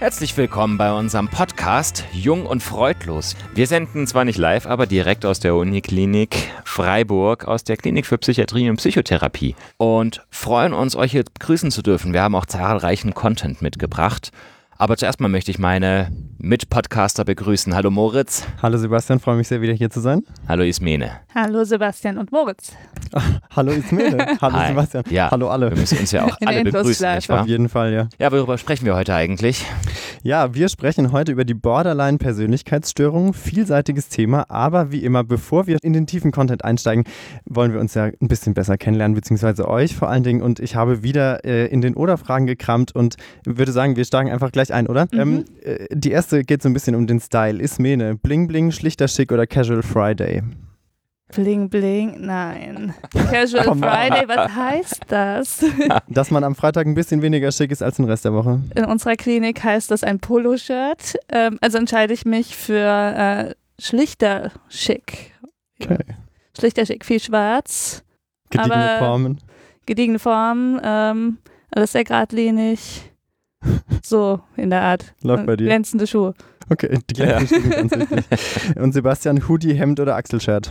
Herzlich willkommen bei unserem Podcast Jung und Freudlos. Wir senden zwar nicht live, aber direkt aus der Uniklinik Freiburg, aus der Klinik für Psychiatrie und Psychotherapie und freuen uns, euch hier begrüßen zu dürfen. Wir haben auch zahlreichen Content mitgebracht. Aber zuerst mal möchte ich meine Mitpodcaster begrüßen. Hallo Moritz. Hallo Sebastian, freue mich sehr, wieder hier zu sein. Hallo Ismene. Hallo Sebastian und Moritz. Hallo Ismene. Hallo Hi. Sebastian. Ja, hallo alle. Wir müssen uns ja auch alle begrüßen, nicht wahr? Auf jeden Fall, ja. Ja, worüber sprechen wir heute eigentlich? Ja, wir sprechen heute über die Borderline-Persönlichkeitsstörung. Vielseitiges Thema, aber wie immer, bevor wir in den tiefen Content einsteigen, wollen wir uns ja ein bisschen besser kennenlernen, beziehungsweise euch vor allen Dingen. Und ich habe wieder in den Oder-Fragen gekramt und würde sagen, wir steigen einfach gleich ein, oder? Die erste geht so ein bisschen um den Style. Ismene, Bling Bling, schlichter Schick oder Casual Friday? Bling Bling, nein. Casual Friday, was heißt das? Dass man am Freitag ein bisschen weniger schick ist als den Rest der Woche. In unserer Klinik heißt das ein Poloshirt. Also entscheide ich mich für schlichter Schick. Okay. Schlichter Schick, viel schwarz. Gediegene Formen. Gediegene Formen, alles sehr geradlinig. So in der Art. Läuft bei dir. Glänzende Schuhe. Okay, die glänzenden Schuhe sind ganz wichtig. Und Sebastian, Hoodie, Hemd oder Achselshirt?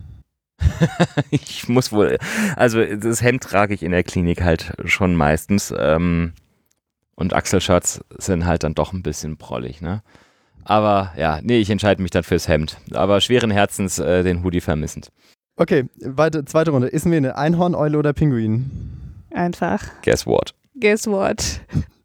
Ich muss wohl, also das Hemd trage ich in der Klinik halt schon meistens und Achselshirts sind halt dann doch ein bisschen prollig, ne? Aber ja, nee, ich entscheide mich dann fürs Hemd, aber schweren Herzens den Hoodie vermissend. Okay, zweite Runde. Ismene, Einhorn, Eule oder Pinguin? Einfach. Guess what? Guess what?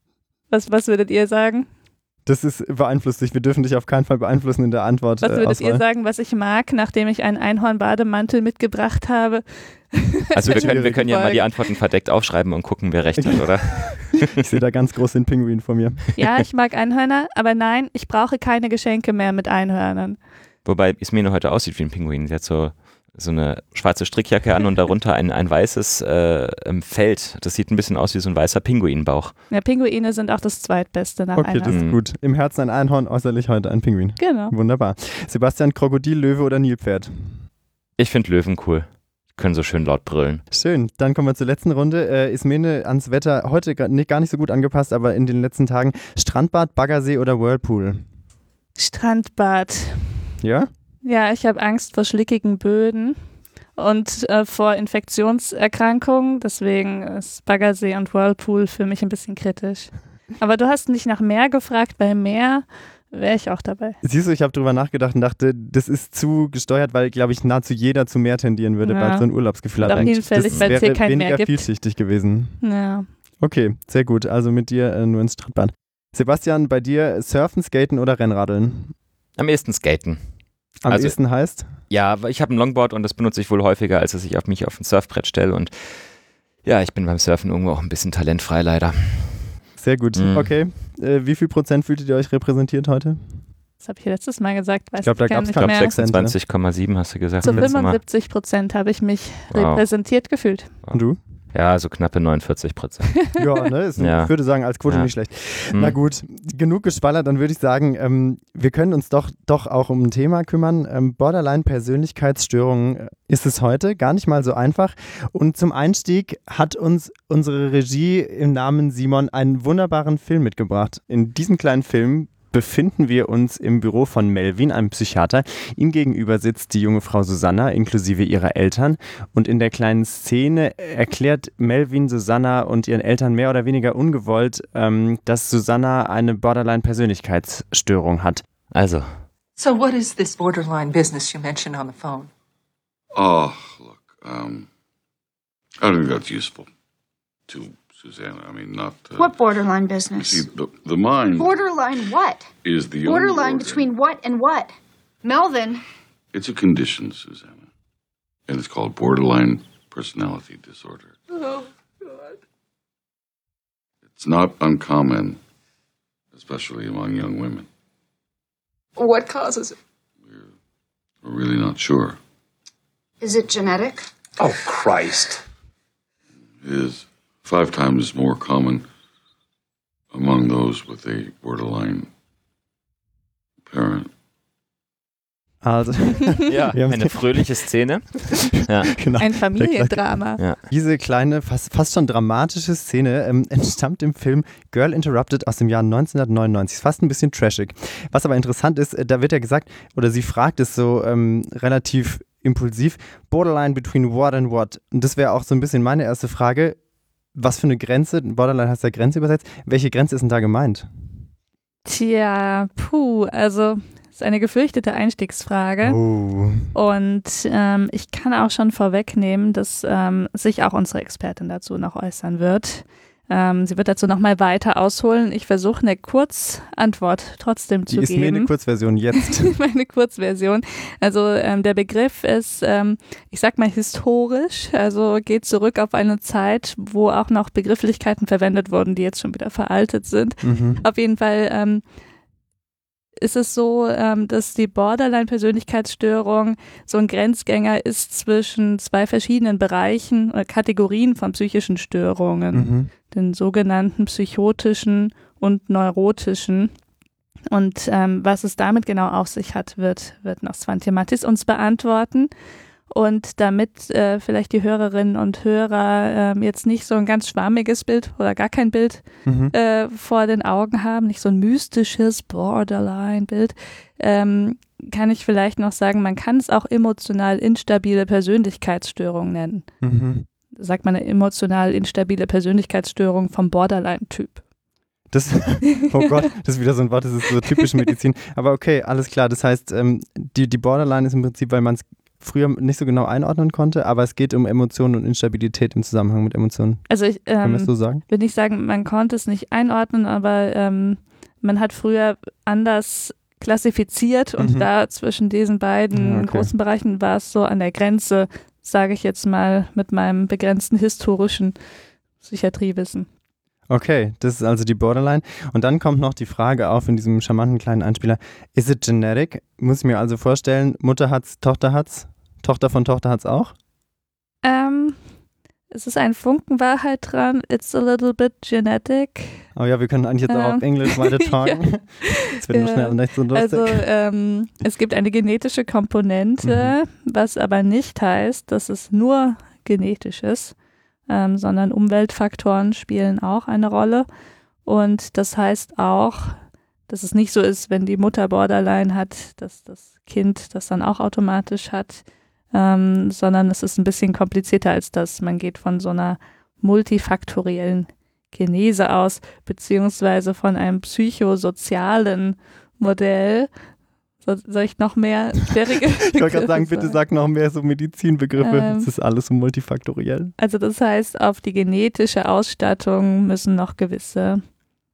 Was würdet ihr sagen? Das ist beeinflusst dich. Wir dürfen dich auf keinen Fall beeinflussen in der Antwort. Was würdet ihr sagen, was ich mag, nachdem ich einen Einhorn-Bademantel mitgebracht habe? Also wir können ja mal die Antworten verdeckt aufschreiben und gucken, wer recht hat, oder? Ich sehe da ganz groß den Pinguin vor mir. Ja, ich mag Einhörner, aber nein, ich brauche keine Geschenke mehr mit Einhörnern. Wobei Ismene heute aussieht wie ein Pinguin. Sie hat so eine schwarze Strickjacke an und darunter ein weißes Feld. Das sieht ein bisschen aus wie so ein weißer Pinguinbauch. Ja, Pinguine sind auch das zweitbeste nach Okay, das Einhörnern. ist gut. Im Herzen ein Einhorn, äußerlich heute ein Pinguin. Genau. Wunderbar. Sebastian, Krokodil, Löwe oder Nilpferd? Ich finde Löwen cool. Die können so schön laut brüllen. Schön. Dann kommen wir zur letzten Runde. Ismene, ans Wetter heute gar nicht so gut angepasst, aber in den letzten Tagen Strandbad, Baggersee oder Whirlpool? Strandbad. Ja? Ja, ich habe Angst vor schlickigen Böden und vor Infektionserkrankungen. Deswegen ist Baggersee und Whirlpool für mich ein bisschen kritisch. Aber du hast nicht nach Meer gefragt. Bei Meer wäre ich auch dabei. Siehst du, ich habe drüber nachgedacht und dachte, das ist zu gesteuert, weil, glaube ich, nahezu jeder zu Meer tendieren würde, weil so ein Urlaubsgefühl hat. Auch Eigentlich. hinfällig, Das weil es wäre hier kein Meer weniger gibt. vielschichtig gewesen. Ja. Okay, sehr gut. Also mit dir nur ins Strandbad. Sebastian, bei dir Surfen, Skaten oder Rennradeln? Am ehesten Skaten. Am ehesten heißt? Ja, ich habe ein Longboard und das benutze ich wohl häufiger, als dass ich mich auf ein Surfbrett stelle. Und ja, ich bin beim Surfen irgendwo auch ein bisschen talentfrei, leider. Sehr gut. Okay. Wie viel Prozent fühltet ihr euch repräsentiert heute? Das habe ich letztes Mal gesagt. Ich glaube, da gab es 26,7 hast du gesagt. Zu 75% habe ich mich repräsentiert gefühlt. Und du? Ja, so knappe 49%. Ja, ne? Ich würde sagen, als Quote nicht schlecht. Na gut, genug geschwallert, dann würde ich sagen, wir können uns doch auch um ein Thema kümmern. Borderline-Persönlichkeitsstörungen ist es heute, gar nicht mal so einfach. Und zum Einstieg hat uns unsere Regie im Namen Simon einen wunderbaren Film mitgebracht. In diesem kleinen Film befinden wir uns im Büro von Melvin, einem Psychiater. Ihm gegenüber sitzt die junge Frau Susanna inklusive ihrer Eltern und in der kleinen Szene erklärt Melvin Susanna und ihren Eltern mehr oder weniger ungewollt, dass Susanna eine Borderline-Persönlichkeitsstörung hat. Also. So what is this borderline business you mentioned on the phone? Oh, look, I don't think that's useful to Susanna. I mean, not... what borderline business? You see, the mind... Borderline what? Is the borderline only between what and what? Melvin. It's a condition, Susanna. And it's called borderline personality disorder. Oh, God. It's not uncommon, especially among young women. What causes it? We're really not sure. Is it genetic? Oh, Christ. It is 5 times more common among those with a borderline parent. Also, ja, eine fröhliche Szene. Ja. Genau. Ein Familiendrama. Ja. Diese kleine, fast schon dramatische Szene entstammt im Film Girl Interrupted aus dem Jahr 1999. Ist fast ein bisschen trashig. Was aber interessant ist, da wird ja gesagt, oder sie fragt es so relativ impulsiv, borderline between what and what. Und das wäre auch so ein bisschen meine erste Frage. Was für eine Grenze, borderline heißt ja Grenze übersetzt, welche Grenze ist denn da gemeint? Tja, also das ist eine gefürchtete Einstiegsfrage. Oh. Und ich kann auch schon vorwegnehmen, dass sich auch unsere Expertin dazu noch äußern wird. Sie wird dazu nochmal weiter ausholen. Ich versuche eine Kurzantwort trotzdem zu geben. Die ist mir eine Kurzversion jetzt. Meine Kurzversion. Also der Begriff ist, ich sag mal historisch, also geht zurück auf eine Zeit, wo auch noch Begrifflichkeiten verwendet wurden, die jetzt schon wieder veraltet sind. Mhm. Auf jeden Fall ist es so, dass die Borderline-Persönlichkeitsstörung so ein Grenzgänger ist zwischen zwei verschiedenen Bereichen oder Kategorien von psychischen Störungen, den sogenannten psychotischen und neurotischen. Und was es damit genau auf sich hat, wird noch Svante Matthijs uns beantworten. Und damit vielleicht die Hörerinnen und Hörer jetzt nicht so ein ganz schwammiges Bild oder gar kein Bild vor den Augen haben, nicht so ein mystisches Borderline-Bild, kann ich vielleicht noch sagen, man kann es auch emotional instabile Persönlichkeitsstörung nennen. Sagt man eine emotional instabile Persönlichkeitsstörung vom Borderline-Typ. Oh Gott, das ist wieder so ein Wort, das ist so typische Medizin. Aber okay, alles klar. Das heißt, die Borderline ist im Prinzip, weil man es früher nicht so genau einordnen konnte, aber es geht um Emotionen und Instabilität im Zusammenhang mit Emotionen. Also ich Können wir es so sagen? will nicht sagen, man konnte es nicht einordnen, aber man hat früher anders klassifiziert und da zwischen diesen beiden großen Bereichen war es so an der Grenze, sage ich jetzt mal mit meinem begrenzten historischen Psychiatriewissen. Okay, das ist also die Borderline. Und dann kommt noch die Frage auf in diesem charmanten kleinen Einspieler, is it genetic? Muss ich mir also vorstellen, Mutter hat's, Tochter hat's, Tochter von Tochter hat's auch? Es ist ein Funken Wahrheit dran. It's a little bit genetic. Oh ja, wir können eigentlich jetzt auch auf Englisch weiter talken. Das wird nur schnell und nicht so lustig. Also es gibt eine genetische Komponente, was aber nicht heißt, dass es nur genetisch ist, sondern Umweltfaktoren spielen auch eine Rolle. Und das heißt auch, dass es nicht so ist, wenn die Mutter Borderline hat, dass das Kind das dann auch automatisch hat, sondern es ist ein bisschen komplizierter als das. Man geht von so einer multifaktoriellen Genese aus, beziehungsweise von einem psychosozialen Modell. Soll ich noch mehr schwierige Ich wollte gerade sagen, bitte sag noch mehr so Medizinbegriffe. Es ist alles so multifaktoriell. Also das heißt, auf die genetische Ausstattung müssen noch gewisse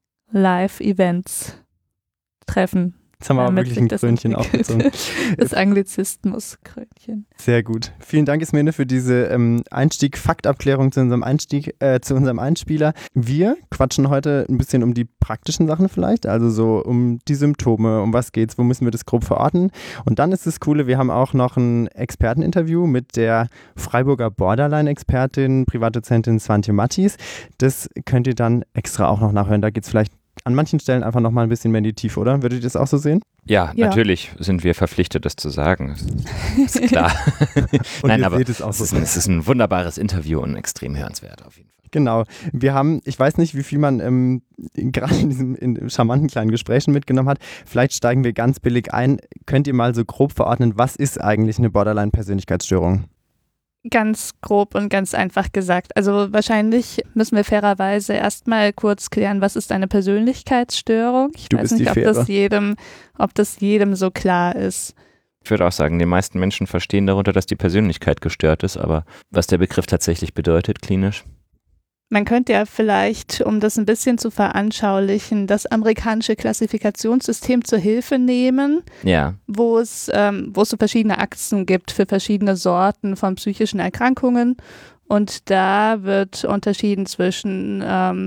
Live-Events treffen. Jetzt haben wir aber wirklich ein Krönchen aufgezogen. Das Anglizismus-Krönchen. Sehr gut. Vielen Dank, Ismene, für diese Faktabklärung zu unserem Einspieler. Wir quatschen heute ein bisschen um die praktischen Sachen vielleicht, also so um die Symptome, um was geht's, wo müssen wir das grob verorten. Und dann ist das Coole, wir haben auch noch ein Experteninterview mit der Freiburger Borderline-Expertin, Privatdozentin Svante Matthijs. Das könnt ihr dann extra auch noch nachhören. Da geht's vielleicht an manchen Stellen einfach noch mal ein bisschen mehr in die Tiefe, oder? Würdet ihr das auch so sehen? Ja, natürlich sind wir verpflichtet, das zu sagen. Ist klar. Nein, aber es ist ein wunderbares Interview und extrem hörenswert auf jeden Fall. Genau. Wir haben, ich weiß nicht, wie viel man gerade in diesem charmanten kleinen Gesprächen mitgenommen hat. Vielleicht steigen wir ganz billig ein. Könnt ihr mal so grob verordnen, was ist eigentlich eine Borderline-Persönlichkeitsstörung? Ganz grob und ganz einfach gesagt. Also wahrscheinlich müssen wir fairerweise erstmal kurz klären, was ist eine Persönlichkeitsstörung? Ich weiß nicht, ob das jedem so klar ist. Ich würde auch sagen, die meisten Menschen verstehen darunter, dass die Persönlichkeit gestört ist, aber was der Begriff tatsächlich bedeutet, klinisch? Man könnte ja vielleicht, um das ein bisschen zu veranschaulichen, das amerikanische Klassifikationssystem zur Hilfe nehmen, wo es so verschiedene Achsen gibt für verschiedene Sorten von psychischen Erkrankungen. Und da wird unterschieden zwischen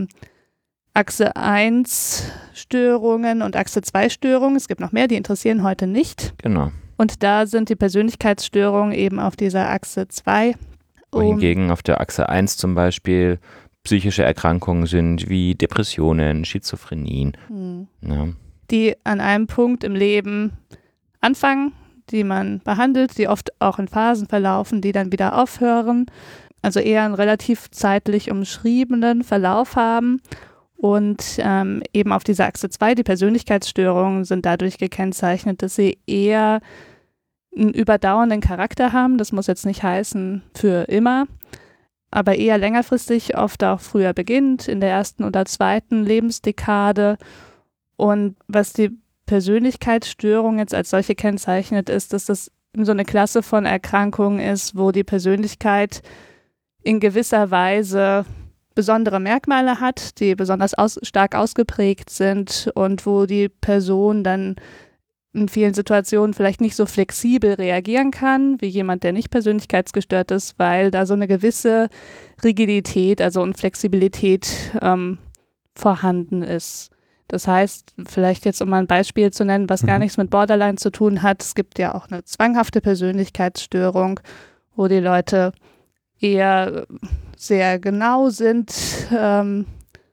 Achse 1 Störungen und Achse 2 Störungen. Es gibt noch mehr, die interessieren heute nicht. Genau. Und da sind die Persönlichkeitsstörungen eben auf dieser Achse 2. Wohingegen auf der Achse 1 zum Beispiel psychische Erkrankungen sind wie Depressionen, Schizophrenien. Ja. Die an einem Punkt im Leben anfangen, die man behandelt, die oft auch in Phasen verlaufen, die dann wieder aufhören, also eher einen relativ zeitlich umschriebenen Verlauf haben. Und eben auf dieser Achse 2, die Persönlichkeitsstörungen sind dadurch gekennzeichnet, dass sie eher einen überdauernden Charakter haben. Das muss jetzt nicht heißen für immer, aber eher längerfristig, oft auch früher beginnt, in der ersten oder zweiten Lebensdekade. Und was die Persönlichkeitsstörung jetzt als solche kennzeichnet, ist, dass das so eine Klasse von Erkrankungen ist, wo die Persönlichkeit in gewisser Weise besondere Merkmale hat, die besonders stark ausgeprägt sind und wo die Person dann in vielen Situationen vielleicht nicht so flexibel reagieren kann, wie jemand, der nicht persönlichkeitsgestört ist, weil da so eine gewisse Rigidität, also Unflexibilität vorhanden ist. Das heißt, vielleicht jetzt, um mal ein Beispiel zu nennen, was gar nichts mit Borderline zu tun hat, es gibt ja auch eine zwanghafte Persönlichkeitsstörung, wo die Leute eher sehr genau sind, kann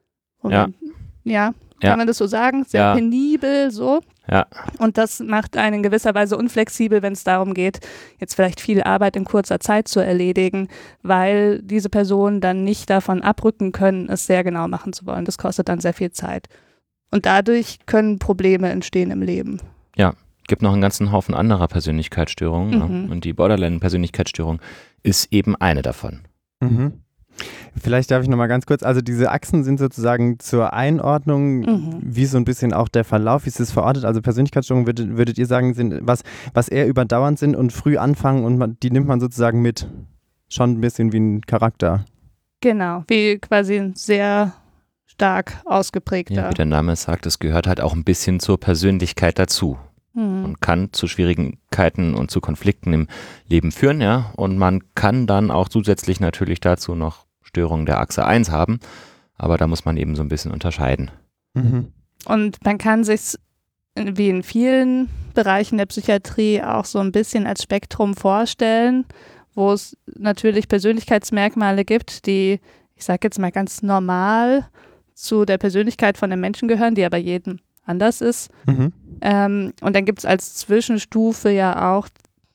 man das so sagen? Sehr penibel so. Ja. Und das macht einen in gewisser Weise unflexibel, wenn es darum geht, jetzt vielleicht viel Arbeit in kurzer Zeit zu erledigen, weil diese Personen dann nicht davon abrücken können, es sehr genau machen zu wollen. Das kostet dann sehr viel Zeit. Und dadurch können Probleme entstehen im Leben. Ja, gibt noch einen ganzen Haufen anderer Persönlichkeitsstörungen. Und die Borderline-Persönlichkeitsstörung ist eben eine davon. Vielleicht darf ich nochmal ganz kurz, also diese Achsen sind sozusagen zur Einordnung, wie so ein bisschen auch der Verlauf, wie ist es verortet, also Persönlichkeitsstörungen würdet ihr sagen, sind was eher überdauernd sind und früh anfangen und die nimmt man sozusagen mit, schon ein bisschen wie ein Charakter. Genau, wie quasi ein sehr stark ausgeprägter. Ja, wie der Name sagt, es gehört halt auch ein bisschen zur Persönlichkeit dazu. Und kann zu Schwierigkeiten und zu Konflikten im Leben führen, ja. Und man kann dann auch zusätzlich natürlich dazu noch Störungen der Achse 1 haben, aber da muss man eben so ein bisschen unterscheiden. Und man kann sich wie in vielen Bereichen der Psychiatrie auch so ein bisschen als Spektrum vorstellen, wo es natürlich Persönlichkeitsmerkmale gibt, die, ich sage jetzt mal ganz normal zu der Persönlichkeit von einem Menschen gehören, die aber jedem anders ist. Und dann gibt es als Zwischenstufe ja auch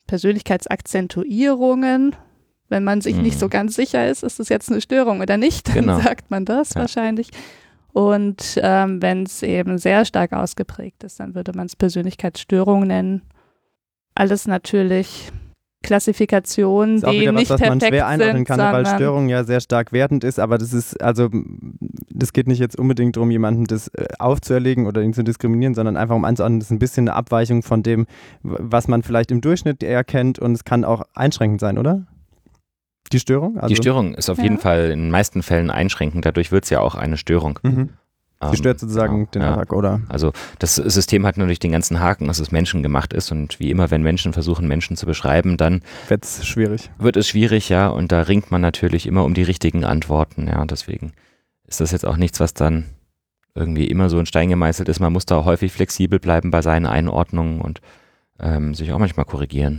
Persönlichkeitsakzentuierungen. Wenn man sich nicht so ganz sicher ist das jetzt eine Störung oder nicht, dann sagt man das wahrscheinlich. Und wenn es eben sehr stark ausgeprägt ist, dann würde man es Persönlichkeitsstörung nennen. Alles natürlich Klassifikationen, die nicht perfekt sind. Das ist auch wieder was man schwer einordnen kann, weil Störung ja sehr stark wertend ist, aber das geht nicht jetzt unbedingt darum, jemandem das aufzuerlegen oder ihn zu diskriminieren, sondern einfach um anzuordnen, das ist ein bisschen eine Abweichung von dem, was man vielleicht im Durchschnitt eher kennt und es kann auch einschränkend sein, oder? Die Störung? Die Störung ist auf jeden Fall in den meisten Fällen einschränkend, dadurch wird es ja auch eine Störung. Sie stört sozusagen den Alltag, oder? Also das System hat natürlich den ganzen Haken, dass es menschengemacht ist und wie immer, wenn Menschen versuchen, Menschen zu beschreiben, dann wird es schwierig, ja, und da ringt man natürlich immer um die richtigen Antworten, ja, deswegen ist das jetzt auch nichts, was dann irgendwie immer so in Stein gemeißelt ist. Man muss da häufig flexibel bleiben bei seinen Einordnungen und sich auch manchmal korrigieren.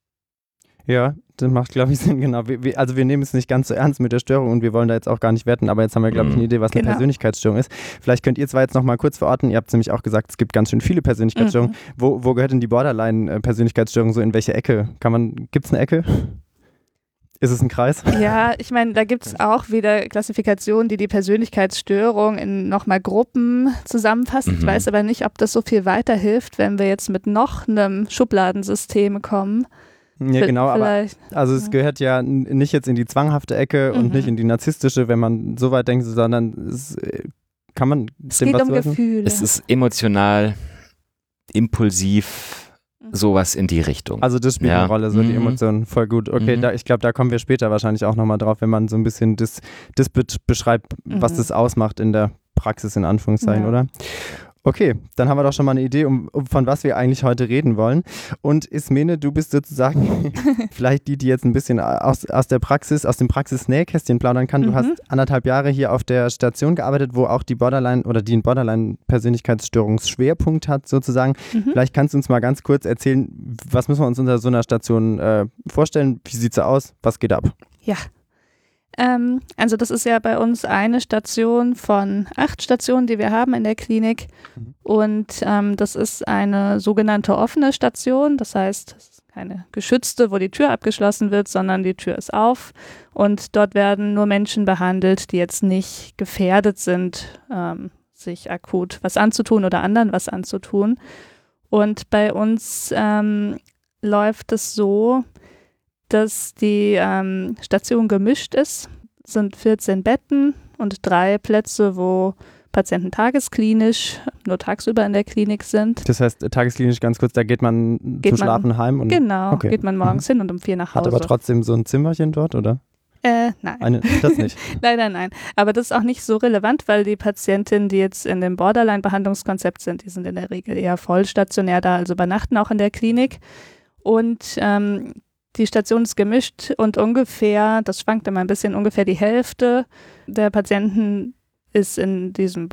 Ja, das macht, glaube ich, Sinn, genau. Also wir nehmen es nicht ganz so ernst mit der Störung und wir wollen da jetzt auch gar nicht wetten, aber jetzt haben wir, glaube ich, eine Idee, was eine Persönlichkeitsstörung ist. Vielleicht könnt ihr zwar jetzt noch mal kurz verorten, ihr habt nämlich auch gesagt, es gibt ganz schön viele Persönlichkeitsstörungen. Wo gehört denn die Borderline-Persönlichkeitsstörung so in welche Ecke? Gibt es eine Ecke? Ist es ein Kreis? Ja, ich meine, da gibt es auch wieder Klassifikationen, die Persönlichkeitsstörung in nochmal Gruppen zusammenfassen. Ich weiß aber nicht, ob das so viel weiterhilft, wenn wir jetzt mit noch einem Schubladensystem kommen. Ja, genau, aber also es gehört ja nicht jetzt in die zwanghafte Ecke und nicht in die narzisstische, wenn man so weit denkt, sondern es geht um Gefühle. Es ist emotional, impulsiv, sowas in die Richtung. Also das spielt eine Rolle, so die Emotionen, voll gut. Okay, ich glaube, da kommen wir später wahrscheinlich auch nochmal drauf, wenn man so ein bisschen das beschreibt, was das ausmacht in der Praxis, in Anführungszeichen, oder? Okay, dann haben wir doch schon mal eine Idee, von was wir eigentlich heute reden wollen. Und Ismene, du bist sozusagen vielleicht die jetzt ein bisschen aus dem Praxisnähkästchen plaudern kann. Du hast 1,5 Jahre hier auf der Station gearbeitet, wo auch die einen Borderline-Persönlichkeitsstörungsschwerpunkt hat sozusagen. Vielleicht kannst du uns mal ganz kurz erzählen, was müssen wir uns unter so einer Station vorstellen? Wie sieht sie aus? Was geht ab? Ja. Also das ist ja bei uns eine Station von 8 Stationen, die wir haben in der Klinik und das ist eine sogenannte offene Station, das heißt, es keine geschützte, wo die Tür abgeschlossen wird, sondern die Tür ist auf und dort werden nur Menschen behandelt, die jetzt nicht gefährdet sind, sich akut was anzutun oder anderen was anzutun. Und bei uns läuft es so, dass die Station gemischt ist. Es sind 14 Betten und 3 Plätze, wo Patienten tagesklinisch, nur tagsüber in der Klinik sind. Das heißt, tagesklinisch ganz kurz, da geht man zum Schlafen heim? Und, genau, geht man morgens hin und um 4 nach Hause. Hat aber trotzdem so ein Zimmerchen dort, oder? Nein. Das nicht? Leider nein. Aber das ist auch nicht so relevant, weil die Patientinnen, die jetzt in dem Borderline-Behandlungskonzept sind, die sind in der Regel eher vollstationär da, also übernachten auch in der Klinik. Und die Station ist gemischt und ungefähr, das schwankt immer ein bisschen, ungefähr die Hälfte der Patienten ist in diesem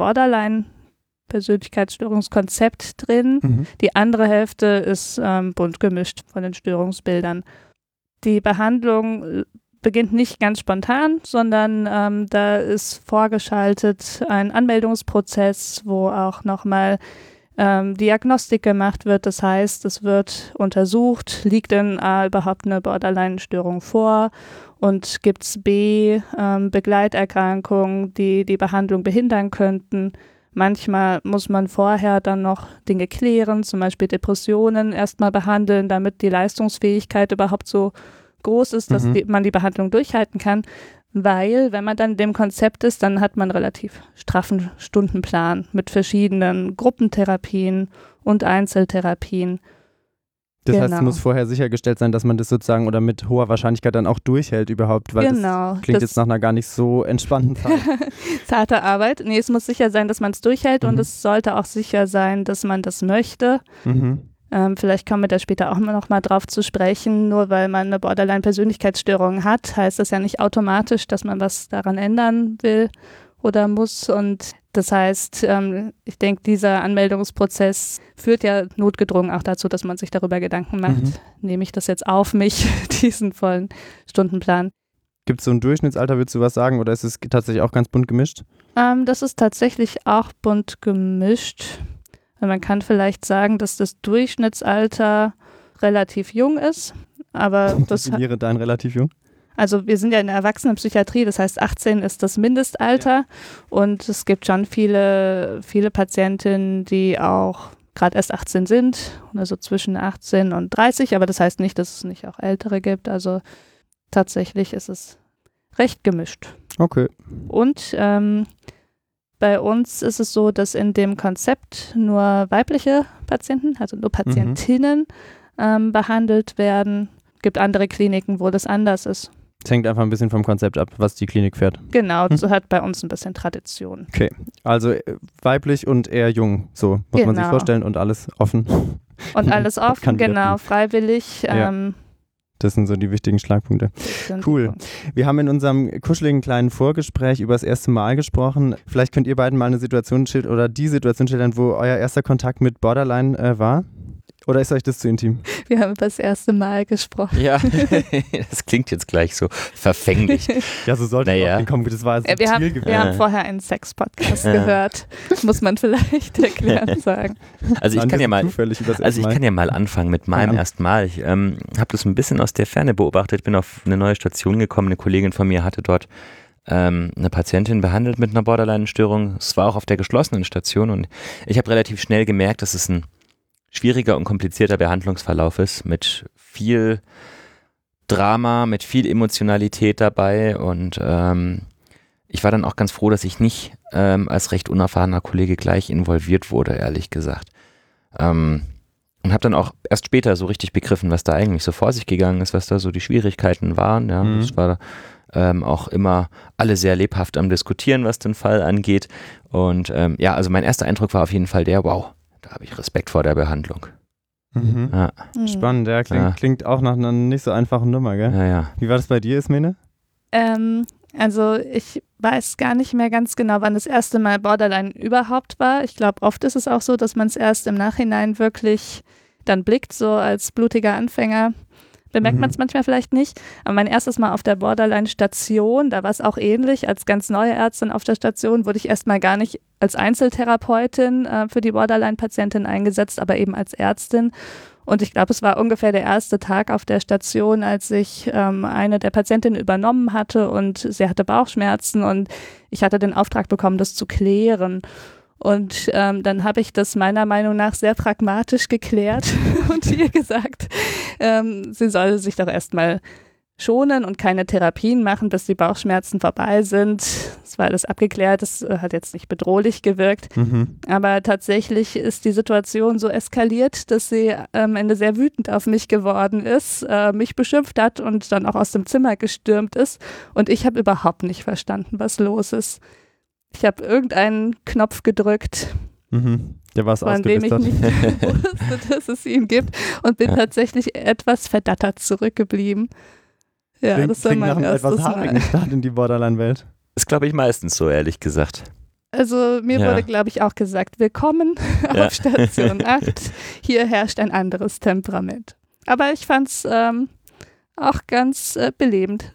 Borderline-Persönlichkeitsstörungskonzept drin. Mhm. Die andere Hälfte ist bunt gemischt von den Störungsbildern. Die Behandlung beginnt nicht ganz spontan, sondern da ist vorgeschaltet ein Anmeldungsprozess, wo auch nochmal Diagnostik gemacht wird. Das heißt, es wird untersucht, liegt denn A überhaupt eine Borderline-Störung vor und gibt es B Begleiterkrankungen, die die Behandlung behindern könnten. Manchmal muss man vorher dann noch Dinge klären, zum Beispiel Depressionen erstmal behandeln, damit die Leistungsfähigkeit überhaupt so groß ist, dass man die Behandlung durchhalten kann. Weil, wenn man dann in dem Konzept ist, dann hat man einen relativ straffen Stundenplan mit verschiedenen Gruppentherapien und Einzeltherapien. Das heißt, es muss vorher sichergestellt sein, dass man das sozusagen oder mit hoher Wahrscheinlichkeit dann auch durchhält überhaupt, weil das klingt jetzt nach einer gar nicht so entspannten Zeit. Zarte Arbeit. Nee, es muss sicher sein, dass man es durchhält und es sollte auch sicher sein, dass man das möchte. Vielleicht kommen wir da später auch noch mal drauf zu sprechen. Nur weil man eine Borderline-Persönlichkeitsstörung hat, heißt das ja nicht automatisch, dass man was daran ändern will oder muss. Und das heißt, ich denke, dieser Anmeldungsprozess führt ja notgedrungen auch dazu, dass man sich darüber Gedanken macht. Nehme ich das jetzt auf mich, diesen vollen Stundenplan? Gibt es so ein Durchschnittsalter, würdest du was sagen, oder ist es tatsächlich auch ganz bunt gemischt? Das ist tatsächlich auch bunt gemischt. Man kann vielleicht sagen, dass das Durchschnittsalter relativ jung ist, aber das definiere dein relativ jung? Also wir sind ja in der Erwachsenenpsychiatrie, das heißt 18 ist das Mindestalter und es gibt schon viele Patientinnen, die auch gerade erst 18 sind, also zwischen 18 und 30, aber das heißt nicht, dass es nicht auch Ältere gibt, also tatsächlich ist es recht gemischt. Okay. Und bei uns ist es so, dass in dem Konzept nur weibliche Patienten, also nur Patientinnen behandelt werden. Es gibt andere Kliniken, wo das anders ist. Es hängt einfach ein bisschen vom Konzept ab, was die Klinik fährt. Genau, so hat bei uns ein bisschen Tradition. Okay, also weiblich und eher jung, so muss man sich vorstellen und alles offen. Und alles offen, genau, freiwillig. Das sind so die wichtigen Schlagpunkte. Cool. Wir haben in unserem kuscheligen kleinen Vorgespräch über das erste Mal gesprochen. Vielleicht könnt ihr beiden mal eine Situation schildern oder die Situation schildern, wo euer erster Kontakt mit Borderline war. Oder ist euch das zu intim? Wir haben über das erste Mal gesprochen. Ja, das klingt jetzt gleich so verfänglich. Ja, so sollte es kommen. Das war wir haben vorher einen Sex-Podcast gehört. Muss man vielleicht erklärt sagen. Also ich kann ja mal anfangen mit meinem ersten Mal. Ich habe das ein bisschen aus der Ferne beobachtet. Ich bin auf eine neue Station gekommen. Eine Kollegin von mir hatte dort eine Patientin behandelt mit einer Borderline-Störung. Es war auch auf der geschlossenen Station und ich habe relativ schnell gemerkt, dass es ein schwieriger und komplizierter Behandlungsverlauf ist, mit viel Drama, mit viel Emotionalität dabei und ich war dann auch ganz froh, dass ich nicht als recht unerfahrener Kollege gleich involviert wurde, ehrlich gesagt. Und habe dann auch erst später so richtig begriffen, was da eigentlich so vor sich gegangen ist, was da so die Schwierigkeiten waren. Ja. Es war auch immer alle sehr lebhaft am Diskutieren, was den Fall angeht und also mein erster Eindruck war auf jeden Fall der, wow, da habe ich Respekt vor der Behandlung. Ja. Spannend, klingt auch nach einer nicht so einfachen Nummer, gell? Ja. Wie war das bei dir, Ismene? Also ich weiß gar nicht mehr ganz genau, wann das erste Mal Borderline überhaupt war. Ich glaube, oft ist es auch so, dass man es erst im Nachhinein wirklich dann blickt, so als blutiger Anfänger. bemerkt man es manchmal vielleicht nicht. Aber mein erstes Mal auf der Borderline-Station, da war es auch ähnlich. Als ganz neue Ärztin auf der Station wurde ich erstmal gar nicht als Einzeltherapeutin für die Borderline-Patientin eingesetzt, aber eben als Ärztin. Und ich glaube, es war ungefähr der erste Tag auf der Station, als ich eine der Patientinnen übernommen hatte und sie hatte Bauchschmerzen und ich hatte den Auftrag bekommen, das zu klären. Und dann habe ich das meiner Meinung nach sehr pragmatisch geklärt und ihr gesagt, sie soll sich doch erstmal schonen und keine Therapien machen, bis die Bauchschmerzen vorbei sind. Es war alles abgeklärt, es hat jetzt nicht bedrohlich gewirkt. Aber tatsächlich ist die Situation so eskaliert, dass sie am Ende sehr wütend auf mich geworden ist, mich beschimpft hat und dann auch aus dem Zimmer gestürmt ist. Und ich habe überhaupt nicht verstanden, was los ist. Ich habe irgendeinen Knopf gedrückt, der was von dem ich nicht wusste, dass es ihn gibt und bin tatsächlich etwas verdattert zurückgeblieben. Ja, das war mein erstes etwas haarigen Start in die Borderline-Welt. Ist, glaube ich, meistens so, ehrlich gesagt. Also mir wurde, glaube ich, auch gesagt, willkommen auf Station 8. Hier herrscht ein anderes Temperament. Aber ich fand es auch ganz belebend.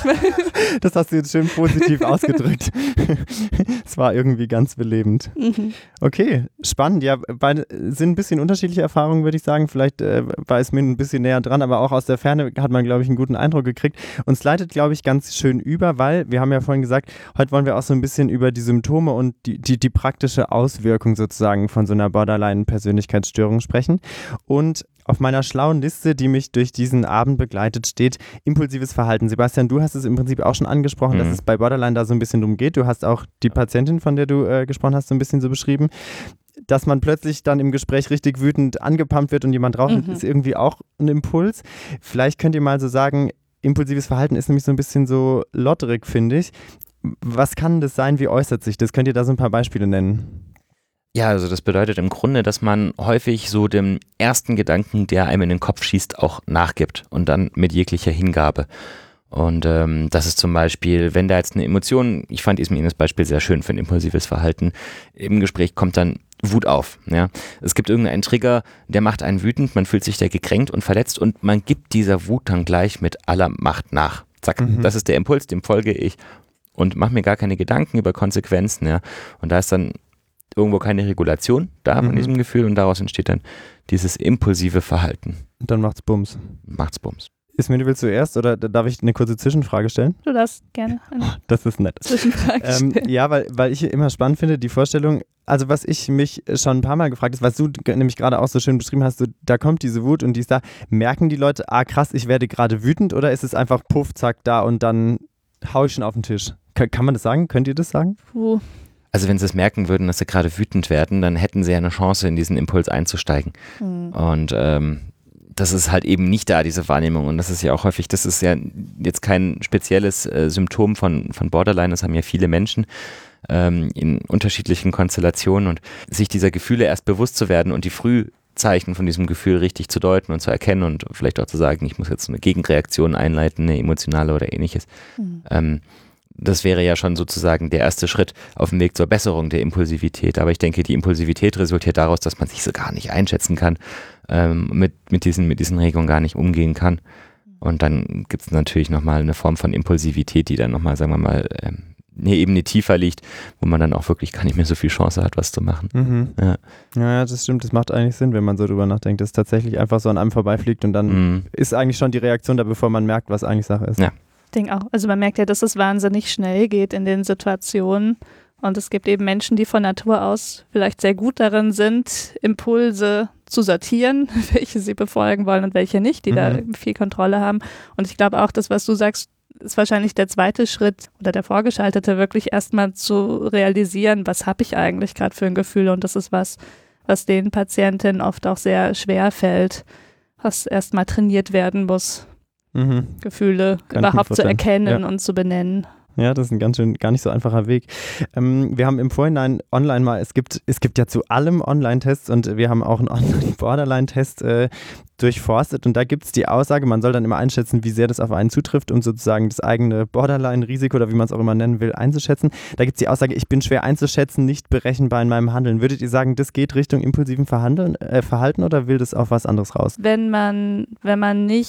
Das hast du jetzt schön positiv ausgedrückt. Es war irgendwie ganz belebend. Okay, spannend. Ja, beide sind ein bisschen unterschiedliche Erfahrungen, würde ich sagen. Vielleicht war es mir ein bisschen näher dran, aber auch aus der Ferne hat man, glaube ich, einen guten Eindruck gekriegt. Uns leitet, glaube ich, ganz schön über, weil wir haben ja vorhin gesagt, heute wollen wir auch so ein bisschen über die Symptome und die praktische Auswirkung sozusagen von so einer Borderline-Persönlichkeitsstörung sprechen. Und auf meiner schlauen Liste, die mich durch diesen Abend begleitet, steht impulsives Verhalten. Sebastian, du hast es im Prinzip auch schon angesprochen, dass es bei Borderline da so ein bisschen drum geht. Du hast auch die Patientin, von der du gesprochen hast, so ein bisschen so beschrieben. Dass man plötzlich dann im Gespräch richtig wütend angepumpt wird und jemand drauf ist irgendwie auch ein Impuls. Vielleicht könnt ihr mal so sagen, impulsives Verhalten ist nämlich so ein bisschen so lotterig, finde ich. Was kann das sein? Wie äußert sich das? Könnt ihr da so ein paar Beispiele nennen? Ja, also das bedeutet im Grunde, dass man häufig so dem ersten Gedanken, der einem in den Kopf schießt, auch nachgibt und dann mit jeglicher Hingabe. Und das ist zum Beispiel, wenn da jetzt eine Emotion, ich fand Ismines Beispiel sehr schön für ein impulsives Verhalten, im Gespräch kommt dann Wut auf. Ja? Es gibt irgendeinen Trigger, der macht einen wütend, man fühlt sich da gekränkt und verletzt und man gibt dieser Wut dann gleich mit aller Macht nach. Zack, das ist der Impuls, dem folge ich und mache mir gar keine Gedanken über Konsequenzen. Ja? Und da ist dann irgendwo keine Regulation da von diesem Gefühl und daraus entsteht dann dieses impulsive Verhalten. Und dann macht's Bums. Macht's Bums. Ismene, willst du erst oder darf ich eine kurze Zwischenfrage stellen? Du darfst gerne eine das ist nett. Zwischenfrage stellen. Ja, weil ich immer spannend finde, die Vorstellung, also was ich mich schon ein paar Mal gefragt habe, was du nämlich gerade auch so schön beschrieben hast, so, da kommt diese Wut und die ist da. Merken die Leute, krass, ich werde gerade wütend oder ist es einfach puff, zack, da und dann hau ich schon auf den Tisch? Kann man das sagen? Könnt ihr das sagen? Puh. Also wenn sie es merken würden, dass sie gerade wütend werden, dann hätten sie ja eine Chance, in diesen Impuls einzusteigen. Und das ist halt eben nicht da, diese Wahrnehmung. Und das ist ja auch häufig, das ist ja jetzt kein spezielles Symptom von Borderline, das haben ja viele Menschen in unterschiedlichen Konstellationen. Und sich dieser Gefühle erst bewusst zu werden und die Frühzeichen von diesem Gefühl richtig zu deuten und zu erkennen und vielleicht auch zu sagen, ich muss jetzt eine Gegenreaktion einleiten, eine emotionale oder ähnliches. Das wäre ja schon sozusagen der erste Schritt auf dem Weg zur Besserung der Impulsivität. Aber ich denke, die Impulsivität resultiert daraus, dass man sich so gar nicht einschätzen kann, mit diesen Regungen gar nicht umgehen kann. Und dann gibt es natürlich nochmal eine Form von Impulsivität, die dann nochmal, sagen wir mal, eine Ebene tiefer liegt, wo man dann auch wirklich gar nicht mehr so viel Chance hat, was zu machen. Ja, das stimmt. Das macht eigentlich Sinn, wenn man so drüber nachdenkt, dass es tatsächlich einfach so an einem vorbeifliegt und dann ist eigentlich schon die Reaktion da, bevor man merkt, was eigentlich Sache ist. Ja. Ich denke auch. Also man merkt ja, dass es wahnsinnig schnell geht in den Situationen. Und es gibt eben Menschen, die von Natur aus vielleicht sehr gut darin sind, Impulse zu sortieren, welche sie befolgen wollen und welche nicht, die da viel Kontrolle haben. Und ich glaube auch, das, was du sagst, ist wahrscheinlich der zweite Schritt oder der vorgeschaltete, wirklich erstmal zu realisieren, was habe ich eigentlich gerade für ein Gefühl. Und das ist was den Patientinnen oft auch sehr schwer fällt, was erstmal trainiert werden muss. Gefühle überhaupt zu erkennen und zu benennen. Ja, das ist ein gar nicht so einfacher Weg. Wir haben im Vorhinein online mal, es gibt ja zu allem Online-Tests und wir haben auch einen Online-Borderline-Test durchforstet und da gibt es die Aussage, man soll dann immer einschätzen, wie sehr das auf einen zutrifft, um sozusagen das eigene Borderline-Risiko oder wie man es auch immer nennen will, einzuschätzen. Da gibt es die Aussage, ich bin schwer einzuschätzen, nicht berechenbar in meinem Handeln. Würdet ihr sagen, das geht Richtung impulsiven Verhalten oder will das auf was anderes raus? Wenn man nicht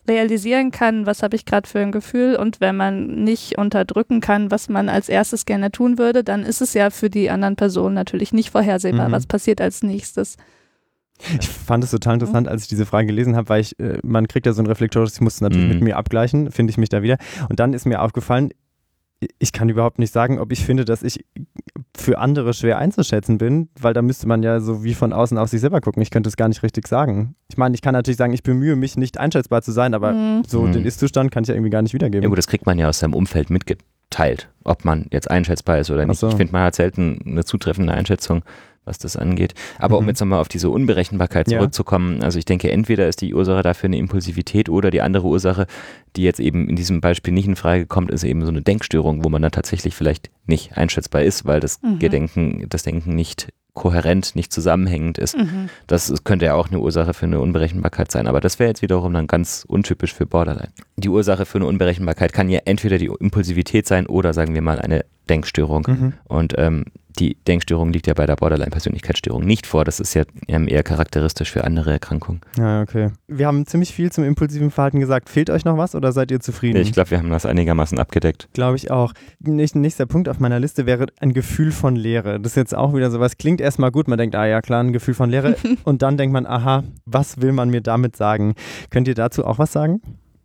realisieren kann, was habe ich gerade für ein Gefühl, und wenn man nicht unterdrücken kann, was man als erstes gerne tun würde, dann ist es ja für die anderen Personen natürlich nicht vorhersehbar, was passiert als nächstes. Ich fand es total interessant, als ich diese Frage gelesen habe, weil man kriegt ja so ein Reflektorium, ich muss es natürlich mit mir abgleichen, finde ich mich da wieder. Und dann ist mir aufgefallen, ich kann überhaupt nicht sagen, ob ich finde, dass ich für andere schwer einzuschätzen bin, weil da müsste man ja so wie von außen auf sich selber gucken. Ich könnte es gar nicht richtig sagen. Ich meine, ich kann natürlich sagen, ich bemühe mich, nicht einschätzbar zu sein, aber so den Ist-Zustand kann ich ja irgendwie gar nicht wiedergeben. Ja gut, das kriegt man ja aus seinem Umfeld mitgeteilt, ob man jetzt einschätzbar ist oder nicht. So. Ich finde, man hat selten eine zutreffende Einschätzung, was das angeht. Aber um jetzt nochmal auf diese Unberechenbarkeit zurückzukommen, also ich denke, entweder ist die Ursache dafür eine Impulsivität oder die andere Ursache, die jetzt eben in diesem Beispiel nicht in Frage kommt, ist eben so eine Denkstörung, wo man dann tatsächlich vielleicht nicht einschätzbar ist, weil das Denken nicht kohärent, nicht zusammenhängend ist. Das könnte ja auch eine Ursache für eine Unberechenbarkeit sein, aber das wäre jetzt wiederum dann ganz untypisch für Borderline. Die Ursache für eine Unberechenbarkeit kann ja entweder die Impulsivität sein oder, sagen wir mal, eine Denkstörung. Und die Denkstörung liegt ja bei der Borderline-Persönlichkeitsstörung nicht vor. Das ist ja eher charakteristisch für andere Erkrankungen. Ja, okay. Wir haben ziemlich viel zum impulsiven Verhalten gesagt. Fehlt euch noch was oder seid ihr zufrieden? Ich glaube, wir haben das einigermaßen abgedeckt. Glaube ich auch. Nächster Punkt auf meiner Liste wäre ein Gefühl von Leere. Das ist jetzt auch wieder sowas, klingt erstmal gut. Man denkt, ja klar, ein Gefühl von Leere. Und dann denkt man, aha, was will man mir damit sagen? Könnt ihr dazu auch was sagen?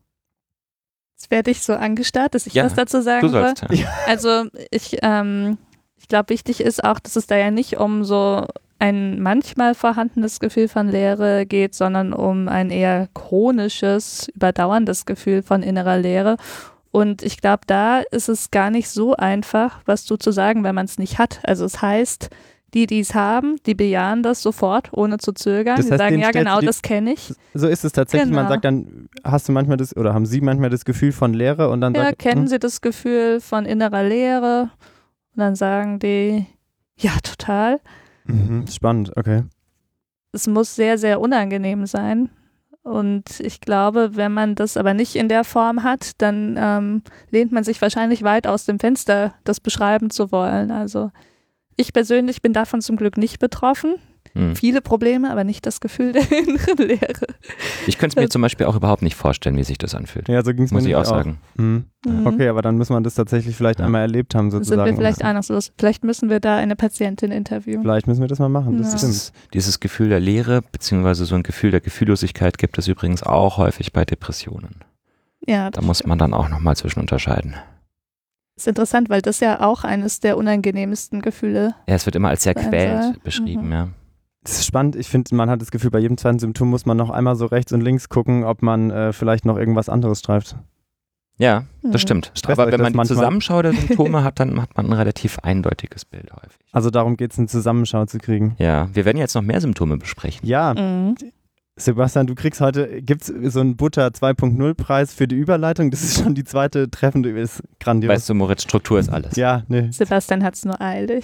Jetzt werde ich so angestarrt, dass ich was dazu sagen soll. Ja. Also ich glaube, wichtig ist auch, dass es da ja nicht um so ein manchmal vorhandenes Gefühl von Leere geht, sondern um ein eher chronisches, überdauerndes Gefühl von innerer Leere. Und ich glaube, da ist es gar nicht so einfach, was zu sagen, wenn man es nicht hat. Also es heißt, die es haben, die bejahen das sofort, ohne zu zögern. Das heißt, die sagen, ja genau, das kenne ich. So ist es tatsächlich. Genau. Man sagt dann, hast du manchmal das, oder haben Sie manchmal das Gefühl von Leere? Und dann kennen Sie das Gefühl von innerer Leere? Und dann sagen die, ja, total. Spannend, okay. Es muss sehr, sehr unangenehm sein. Und ich glaube, wenn man das aber nicht in der Form hat, dann lehnt man sich wahrscheinlich weit aus dem Fenster, das beschreiben zu wollen. Also ich persönlich bin davon zum Glück nicht betroffen. Viele Probleme, aber nicht das Gefühl der inneren Leere. Ich könnte es mir zum Beispiel auch überhaupt nicht vorstellen, wie sich das anfühlt. Ja, so ging es mir muss ich auch sagen. Okay, aber dann müssen wir das tatsächlich vielleicht einmal erlebt haben, sozusagen. Sind wir vielleicht ahnungslos. Vielleicht müssen wir da eine Patientin interviewen. Vielleicht müssen wir das mal machen, das stimmt. Dieses Gefühl der Leere, beziehungsweise so ein Gefühl der Gefühllosigkeit gibt es übrigens auch häufig bei Depressionen. Ja, da muss man dann auch nochmal zwischen unterscheiden. Das ist interessant, weil das ja auch eines der unangenehmsten Gefühle ist. Ja, es wird immer als sehr quälend beschrieben, ja. Das ist spannend. Ich finde, man hat das Gefühl, bei jedem zweiten Symptom muss man noch einmal so rechts und links gucken, ob man vielleicht noch irgendwas anderes streift. Ja, das stimmt. Aber wenn man die Zusammenschau der Symptome hat, dann hat man ein relativ eindeutiges Bild häufig. Also darum geht es, eine Zusammenschau zu kriegen. Ja, wir werden jetzt noch mehr Symptome besprechen. Ja. Sebastian, du kriegst heute, gibt es so einen Butter 2.0 Preis für die Überleitung? Das ist schon die zweite treffende, ist grandios. Weißt du, Moritz, Struktur ist alles. Ja, ne. Sebastian hat es nur eilig.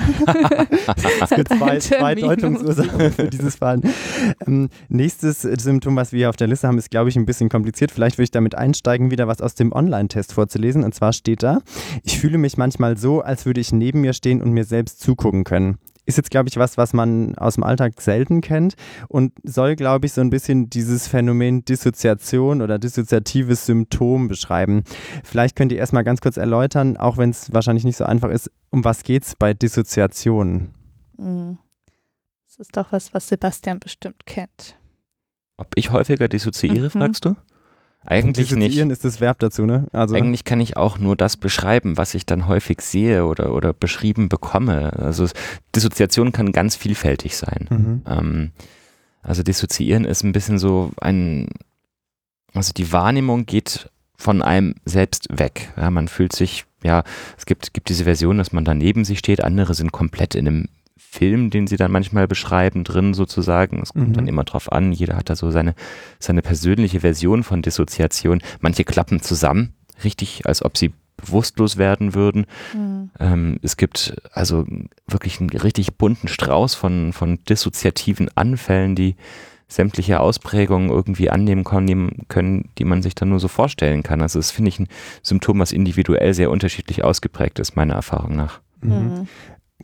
Es gibt zwei Deutungsursachen für dieses Verhalten. Nächstes Symptom, was wir hier auf der Liste haben, ist, glaube ich, ein bisschen kompliziert. Vielleicht würde ich damit einsteigen, wieder was aus dem Online-Test vorzulesen. Und zwar steht da, ich fühle mich manchmal so, als würde ich neben mir stehen und mir selbst zugucken können. Ist jetzt, glaube ich, was man aus dem Alltag selten kennt und soll, glaube ich, so ein bisschen dieses Phänomen Dissoziation oder dissoziatives Symptom beschreiben. Vielleicht könnt ihr erstmal ganz kurz erläutern, auch wenn es wahrscheinlich nicht so einfach ist, um was geht es bei Dissoziation? Das ist doch was Sebastian bestimmt kennt. Ob ich häufiger dissoziiere, fragst du? Eigentlich nicht. Dissoziieren ist das Verb dazu, ne? Also eigentlich kann ich auch nur das beschreiben, was ich dann häufig sehe oder beschrieben bekomme. Also Dissoziation kann ganz vielfältig sein. Also Dissoziieren ist ein bisschen so also die Wahrnehmung geht von einem selbst weg. Ja, man fühlt sich, es gibt diese Version, dass man da neben sich steht, andere sind komplett in einem Film, den sie dann manchmal beschreiben, drin sozusagen. Es kommt dann immer drauf an, jeder hat da so seine persönliche Version von Dissoziation. Manche klappen zusammen, richtig, als ob sie bewusstlos werden würden. Es gibt also wirklich einen richtig bunten Strauß von dissoziativen Anfällen, die sämtliche Ausprägungen irgendwie annehmen können, die man sich dann nur so vorstellen kann. Also das finde ich ein Symptom, was individuell sehr unterschiedlich ausgeprägt ist, meiner Erfahrung nach.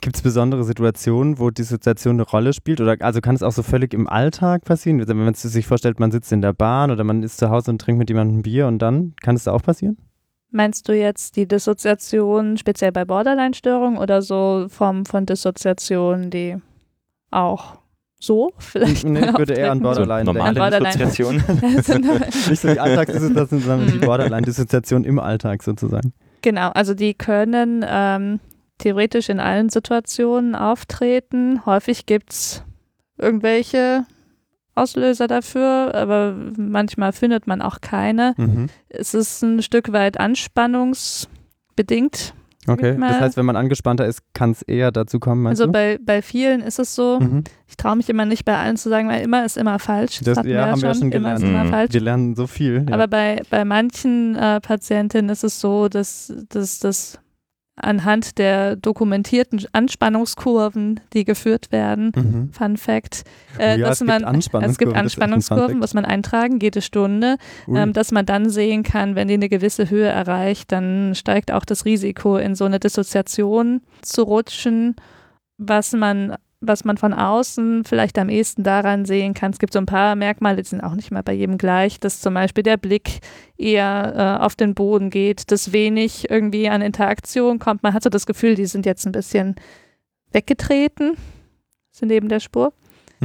Gibt es besondere Situationen, wo Dissoziation eine Rolle spielt? Oder also kann es auch so völlig im Alltag passieren? Wenn man sich vorstellt, man sitzt in der Bahn oder man ist zu Hause und trinkt mit jemandem ein Bier und dann kann es da auch passieren? Meinst du jetzt die Dissoziation speziell bei Borderline-Störungen oder so Formen von Dissoziation, die auch so vielleicht? Nee, ich würde eher an Borderline so normale denken. Dissoziation. Nicht so die Alltagsdissoziation, sondern die Borderline-Dissoziation im Alltag sozusagen. Genau, also die können theoretisch in allen Situationen auftreten. Häufig gibt es irgendwelche Auslöser dafür, aber manchmal findet man auch keine. Es ist ein Stück weit anspannungsbedingt. Okay, das heißt, wenn man angespannter ist, kann es eher dazu kommen, meinst also du? bei vielen ist es so, ich traue mich immer nicht bei allen zu sagen, weil immer ist immer falsch. Das haben wir ja schon immer gelernt. ist immer falsch. Wir lernen so viel. Ja. Aber bei manchen Patientinnen ist es so, dass das anhand der dokumentierten Anspannungskurven, die geführt werden, Fun Fact, dass es gibt Anspannungskurven, muss man eintragen, jede Stunde, dass man dann sehen kann, wenn die eine gewisse Höhe erreicht, dann steigt auch das Risiko, in so eine Dissoziation zu rutschen, was man von außen vielleicht am ehesten daran sehen kann. Es gibt so ein paar Merkmale, die sind auch nicht mal bei jedem gleich, dass zum Beispiel der Blick eher auf den Boden geht, dass wenig irgendwie an Interaktion kommt. Man hat so das Gefühl, die sind jetzt ein bisschen weggetreten, sind neben der Spur.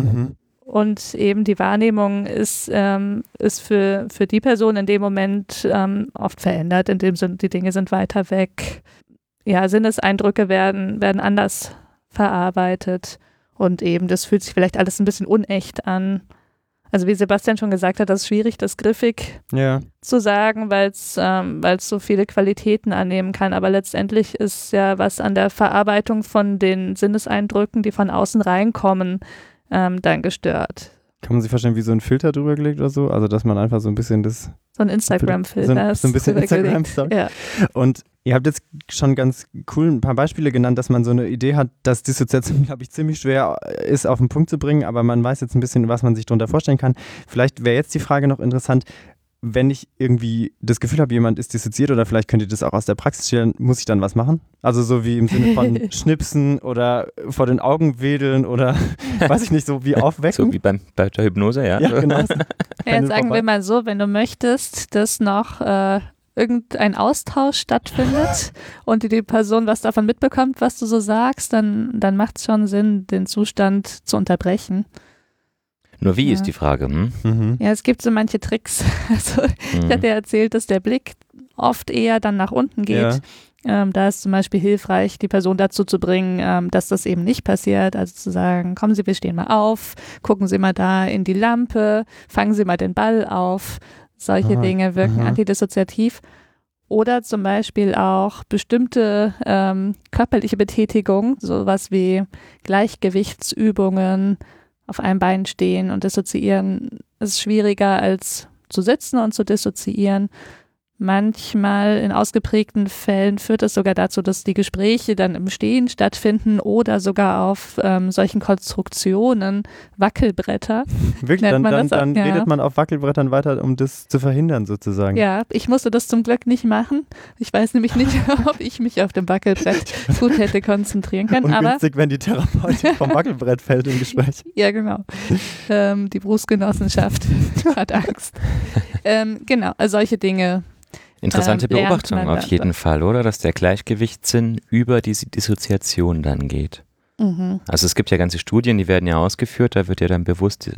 Und eben die Wahrnehmung ist für die Person in dem Moment oft verändert, in dem Sinne, die Dinge sind weiter weg. Ja, Sinneseindrücke werden anders verarbeitet und eben das fühlt sich vielleicht alles ein bisschen unecht an. Also wie Sebastian schon gesagt hat, das ist schwierig, das griffig zu sagen, weil es so viele Qualitäten annehmen kann, aber letztendlich ist ja was an der Verarbeitung von den Sinneseindrücken, die von außen reinkommen, dann gestört. Kann man sich vorstellen, wie so ein Filter drüber gelegt oder so? Also dass man einfach so ein bisschen das... So ein Instagram-Filter. So ein bisschen Instagram-Story. Ja. Und ihr habt jetzt schon ganz cool ein paar Beispiele genannt, dass man so eine Idee hat, dass Dissoziation, glaube ich, ziemlich schwer ist, auf den Punkt zu bringen, aber man weiß jetzt ein bisschen, was man sich darunter vorstellen kann. Vielleicht wäre jetzt die Frage noch interessant, wenn ich irgendwie das Gefühl habe, jemand ist dissoziiert oder vielleicht könnt ihr das auch aus der Praxis stellen, muss ich dann was machen? Also so wie im Sinne von schnipsen oder vor den Augen wedeln oder weiß ich nicht, so wie aufwecken? So wie bei der Hypnose, ja. Ja, genau. Ja, sagen wir mal so, wenn du möchtest, dass noch irgendein Austausch stattfindet und die Person was davon mitbekommt, was du so sagst, dann macht es schon Sinn, den Zustand zu unterbrechen. Nur wie ist die Frage? Ja, es gibt so manche Tricks. Also ich hatte ja erzählt, dass der Blick oft eher dann nach unten geht. Da ist zum Beispiel hilfreich, die Person dazu zu bringen, dass das eben nicht passiert. Also zu sagen, kommen Sie, wir stehen mal auf, gucken Sie mal da in die Lampe, fangen Sie mal den Ball auf. Solche Dinge wirken antidissoziativ. Oder zum Beispiel auch bestimmte körperliche Betätigung, sowas wie Gleichgewichtsübungen, auf einem Bein stehen und dissoziieren ist schwieriger als zu sitzen und zu dissoziieren. Manchmal in ausgeprägten Fällen führt es sogar dazu, dass die Gespräche dann im Stehen stattfinden oder sogar auf solchen Konstruktionen, Wackelbretter. Wirklich, dann redet man auf Wackelbrettern weiter, um das zu verhindern sozusagen. Ja, ich musste das zum Glück nicht machen. Ich weiß nämlich nicht, ob ich mich auf dem Wackelbrett gut hätte konzentrieren können. Ungünstig, wenn die Therapeutin vom Wackelbrett fällt im Gespräch. Ja, genau. Die Berufsgenossenschaft hat Angst. Genau, also solche Dinge. Interessante Beobachtung auf jeden Fall, oder? Dass der Gleichgewichtssinn über die Dissoziation dann geht. Also es gibt ja ganze Studien, die werden ja ausgeführt, da wird ja dann bewusst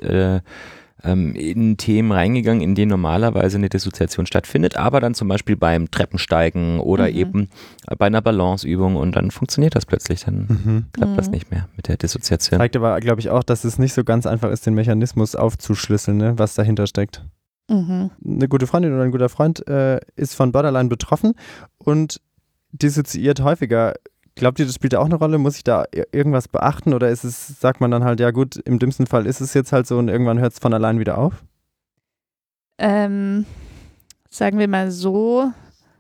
in Themen reingegangen, in denen normalerweise eine Dissoziation stattfindet, aber dann zum Beispiel beim Treppensteigen oder eben bei einer Balanceübung und dann funktioniert das plötzlich, dann klappt das nicht mehr mit der Dissoziation. Zeigt aber, glaube ich, auch, dass es nicht so ganz einfach ist, den Mechanismus aufzuschlüsseln, ne, was dahinter steckt. Eine gute Freundin oder ein guter Freund ist von Borderline betroffen und dissoziiert häufiger. Glaubt ihr, das spielt da auch eine Rolle? Muss ich da irgendwas beachten oder sagt man dann halt, ja gut, im dümmsten Fall ist es jetzt halt so und irgendwann hört es von allein wieder auf? Sagen wir mal so,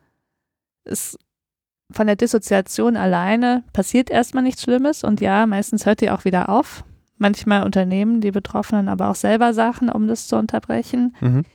von der Dissoziation alleine passiert erstmal nichts Schlimmes und ja, meistens hört die auch wieder auf. Manchmal unternehmen die Betroffenen aber auch selber Sachen, um das zu unterbrechen.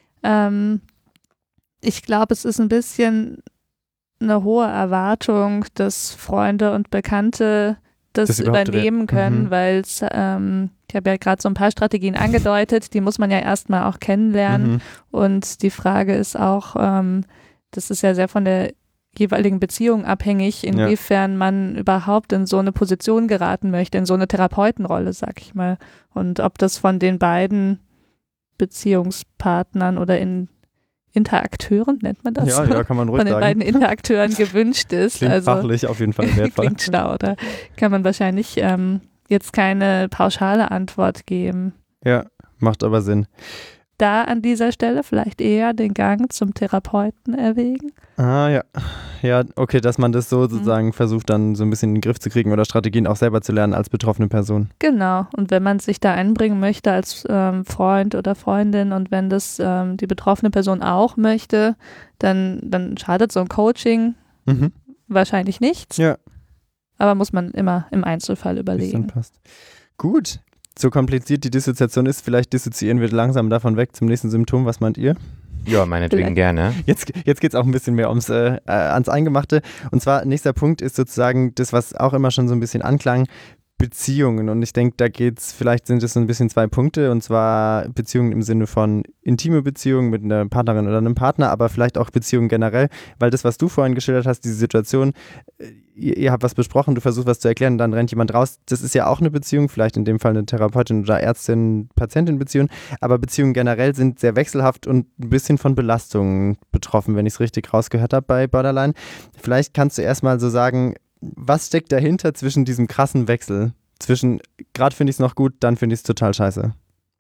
Ich glaube, es ist ein bisschen eine hohe Erwartung, dass Freunde und Bekannte das übernehmen können, weil es, ich habe ja gerade so ein paar Strategien angedeutet, die muss man ja erstmal auch kennenlernen und die Frage ist auch, das ist ja sehr von der jeweiligen Beziehung abhängig, inwiefern man überhaupt in so eine Position geraten möchte, in so eine Therapeutenrolle, sag ich mal, und ob das von den beiden Beziehungspartnern oder Interakteuren, nennt man das? Ja, kann man ruhig von den sagen. beiden Interakteuren gewünscht ist. Klingt also, fachlich auf jeden Fall wertvoll. Klingt schlau, da kann man wahrscheinlich jetzt keine pauschale Antwort geben. Ja, macht aber Sinn. Da an dieser Stelle vielleicht eher den Gang zum Therapeuten erwägen. Ah, ja. Ja, okay, dass man das so sozusagen versucht, dann so ein bisschen in den Griff zu kriegen oder Strategien auch selber zu lernen als betroffene Person. Genau. Und wenn man sich da einbringen möchte als Freund oder Freundin und wenn das die betroffene Person auch möchte, dann schadet so ein Coaching wahrscheinlich nichts. Ja. Aber muss man immer im Einzelfall überlegen. Passt. Gut. So kompliziert die Dissoziation ist, vielleicht dissoziieren wir langsam davon weg zum nächsten Symptom. Was meint ihr? Ja, meinetwegen gerne. Jetzt geht es auch ein bisschen mehr ans Eingemachte. Und zwar, nächster Punkt ist sozusagen das, was auch immer schon so ein bisschen anklang, Beziehungen. Und ich denke, vielleicht sind es so ein bisschen 2 Punkte, und zwar Beziehungen im Sinne von intime Beziehungen mit einer Partnerin oder einem Partner, aber vielleicht auch Beziehungen generell, weil das, was du vorhin geschildert hast, diese Situation, ihr habt was besprochen, du versuchst was zu erklären, dann rennt jemand raus, das ist ja auch eine Beziehung, vielleicht in dem Fall eine Therapeutin oder Ärztin-Patientin-Beziehung, aber Beziehungen generell sind sehr wechselhaft und ein bisschen von Belastungen betroffen, wenn ich es richtig rausgehört habe bei Borderline. Vielleicht kannst du erstmal so sagen, was steckt dahinter zwischen diesem krassen Wechsel? Zwischen, gerade finde ich es noch gut, dann finde ich es total scheiße.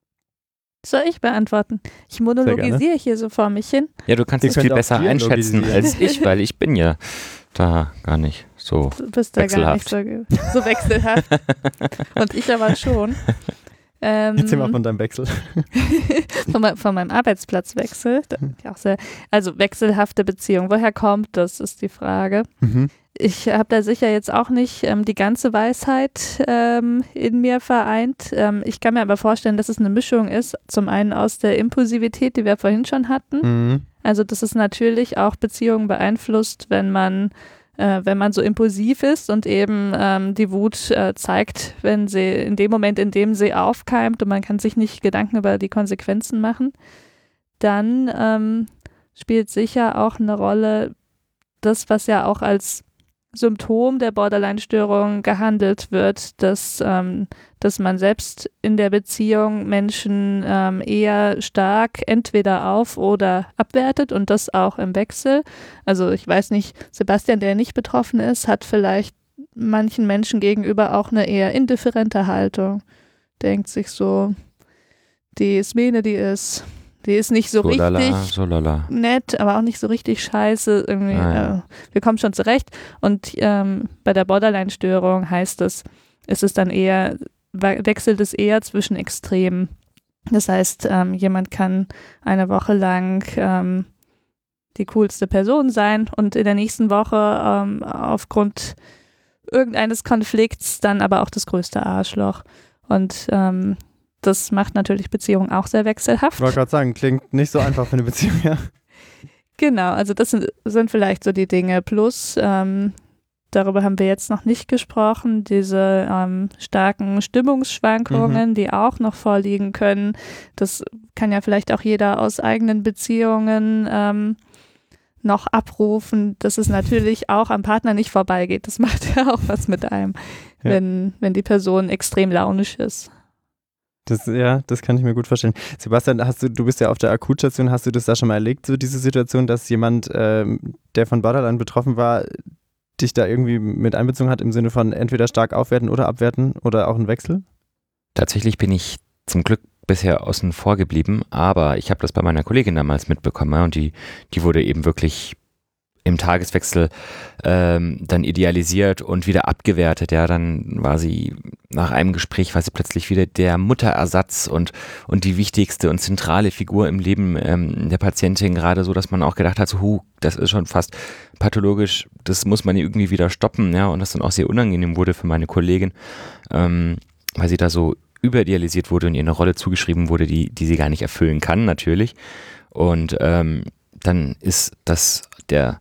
Soll ich beantworten? Ich monologisiere hier so vor mich hin. Ja, du kannst es viel besser einschätzen als ich, weil ich bin ja da gar nicht so wechselhaft. Du bist da gar nicht so wechselhaft. Und ich aber schon. Erzähl mal von deinem Wechsel. von meinem Arbeitsplatzwechsel. Also wechselhafte Beziehung. Woher kommt das, ist die Frage. Ich habe da sicher jetzt auch nicht die ganze Weisheit in mir vereint. Ich kann mir aber vorstellen, dass es eine Mischung ist. Zum einen aus der Impulsivität, die wir vorhin schon hatten. Also dass es natürlich auch Beziehungen beeinflusst, wenn man so impulsiv ist und eben die Wut zeigt, wenn sie in dem Moment, in dem sie aufkeimt und man kann sich nicht Gedanken über die Konsequenzen machen. Dann spielt sicher auch eine Rolle das, was ja auch als Symptom der Borderline-Störung gehandelt wird, dass man selbst in der Beziehung Menschen eher stark entweder auf- oder abwertet und das auch im Wechsel. Also ich weiß nicht, Sebastian, der nicht betroffen ist, hat vielleicht manchen Menschen gegenüber auch eine eher indifferente Haltung. Denkt sich so, die Smene, die ist nicht so richtig nett, aber auch nicht so richtig scheiße. Irgendwie, wir kommen schon zurecht. Und bei der Borderline-Störung heißt es, wechselt es eher zwischen Extremen. Das heißt, jemand kann eine Woche lang die coolste Person sein und in der nächsten Woche aufgrund irgendeines Konflikts dann aber auch das größte Arschloch. Und das macht natürlich Beziehungen auch sehr wechselhaft. Ich wollte gerade sagen, klingt nicht so einfach für eine Beziehung, ja. Genau, also das sind vielleicht so die Dinge. Plus, darüber haben wir jetzt noch nicht gesprochen, diese starken Stimmungsschwankungen, die auch noch vorliegen können. Das kann ja vielleicht auch jeder aus eigenen Beziehungen noch abrufen, dass es natürlich auch am Partner nicht vorbeigeht. Das macht ja auch was mit einem, wenn die Person extrem launisch ist. Das kann ich mir gut vorstellen. Sebastian, du bist ja auf der Akutstation, hast du das da schon mal erlebt, so diese Situation, dass jemand, der von Borderline betroffen war, dich da irgendwie mit einbezogen hat im Sinne von entweder stark aufwerten oder abwerten oder auch ein Wechsel? Tatsächlich bin ich zum Glück bisher außen vor geblieben, aber ich habe das bei meiner Kollegin damals mitbekommen und die wurde eben wirklich im Tageswechsel dann idealisiert und wieder abgewertet. Ja, dann war sie nach einem Gespräch plötzlich wieder der Mutterersatz und die wichtigste und zentrale Figur im Leben der Patientin, gerade so, dass man auch gedacht hat, so, das ist schon fast pathologisch, das muss man irgendwie wieder stoppen, ja, und das dann auch sehr unangenehm wurde für meine Kollegin, weil sie da so überidealisiert wurde und ihr eine Rolle zugeschrieben wurde, die sie gar nicht erfüllen kann, natürlich. Und dann ist das der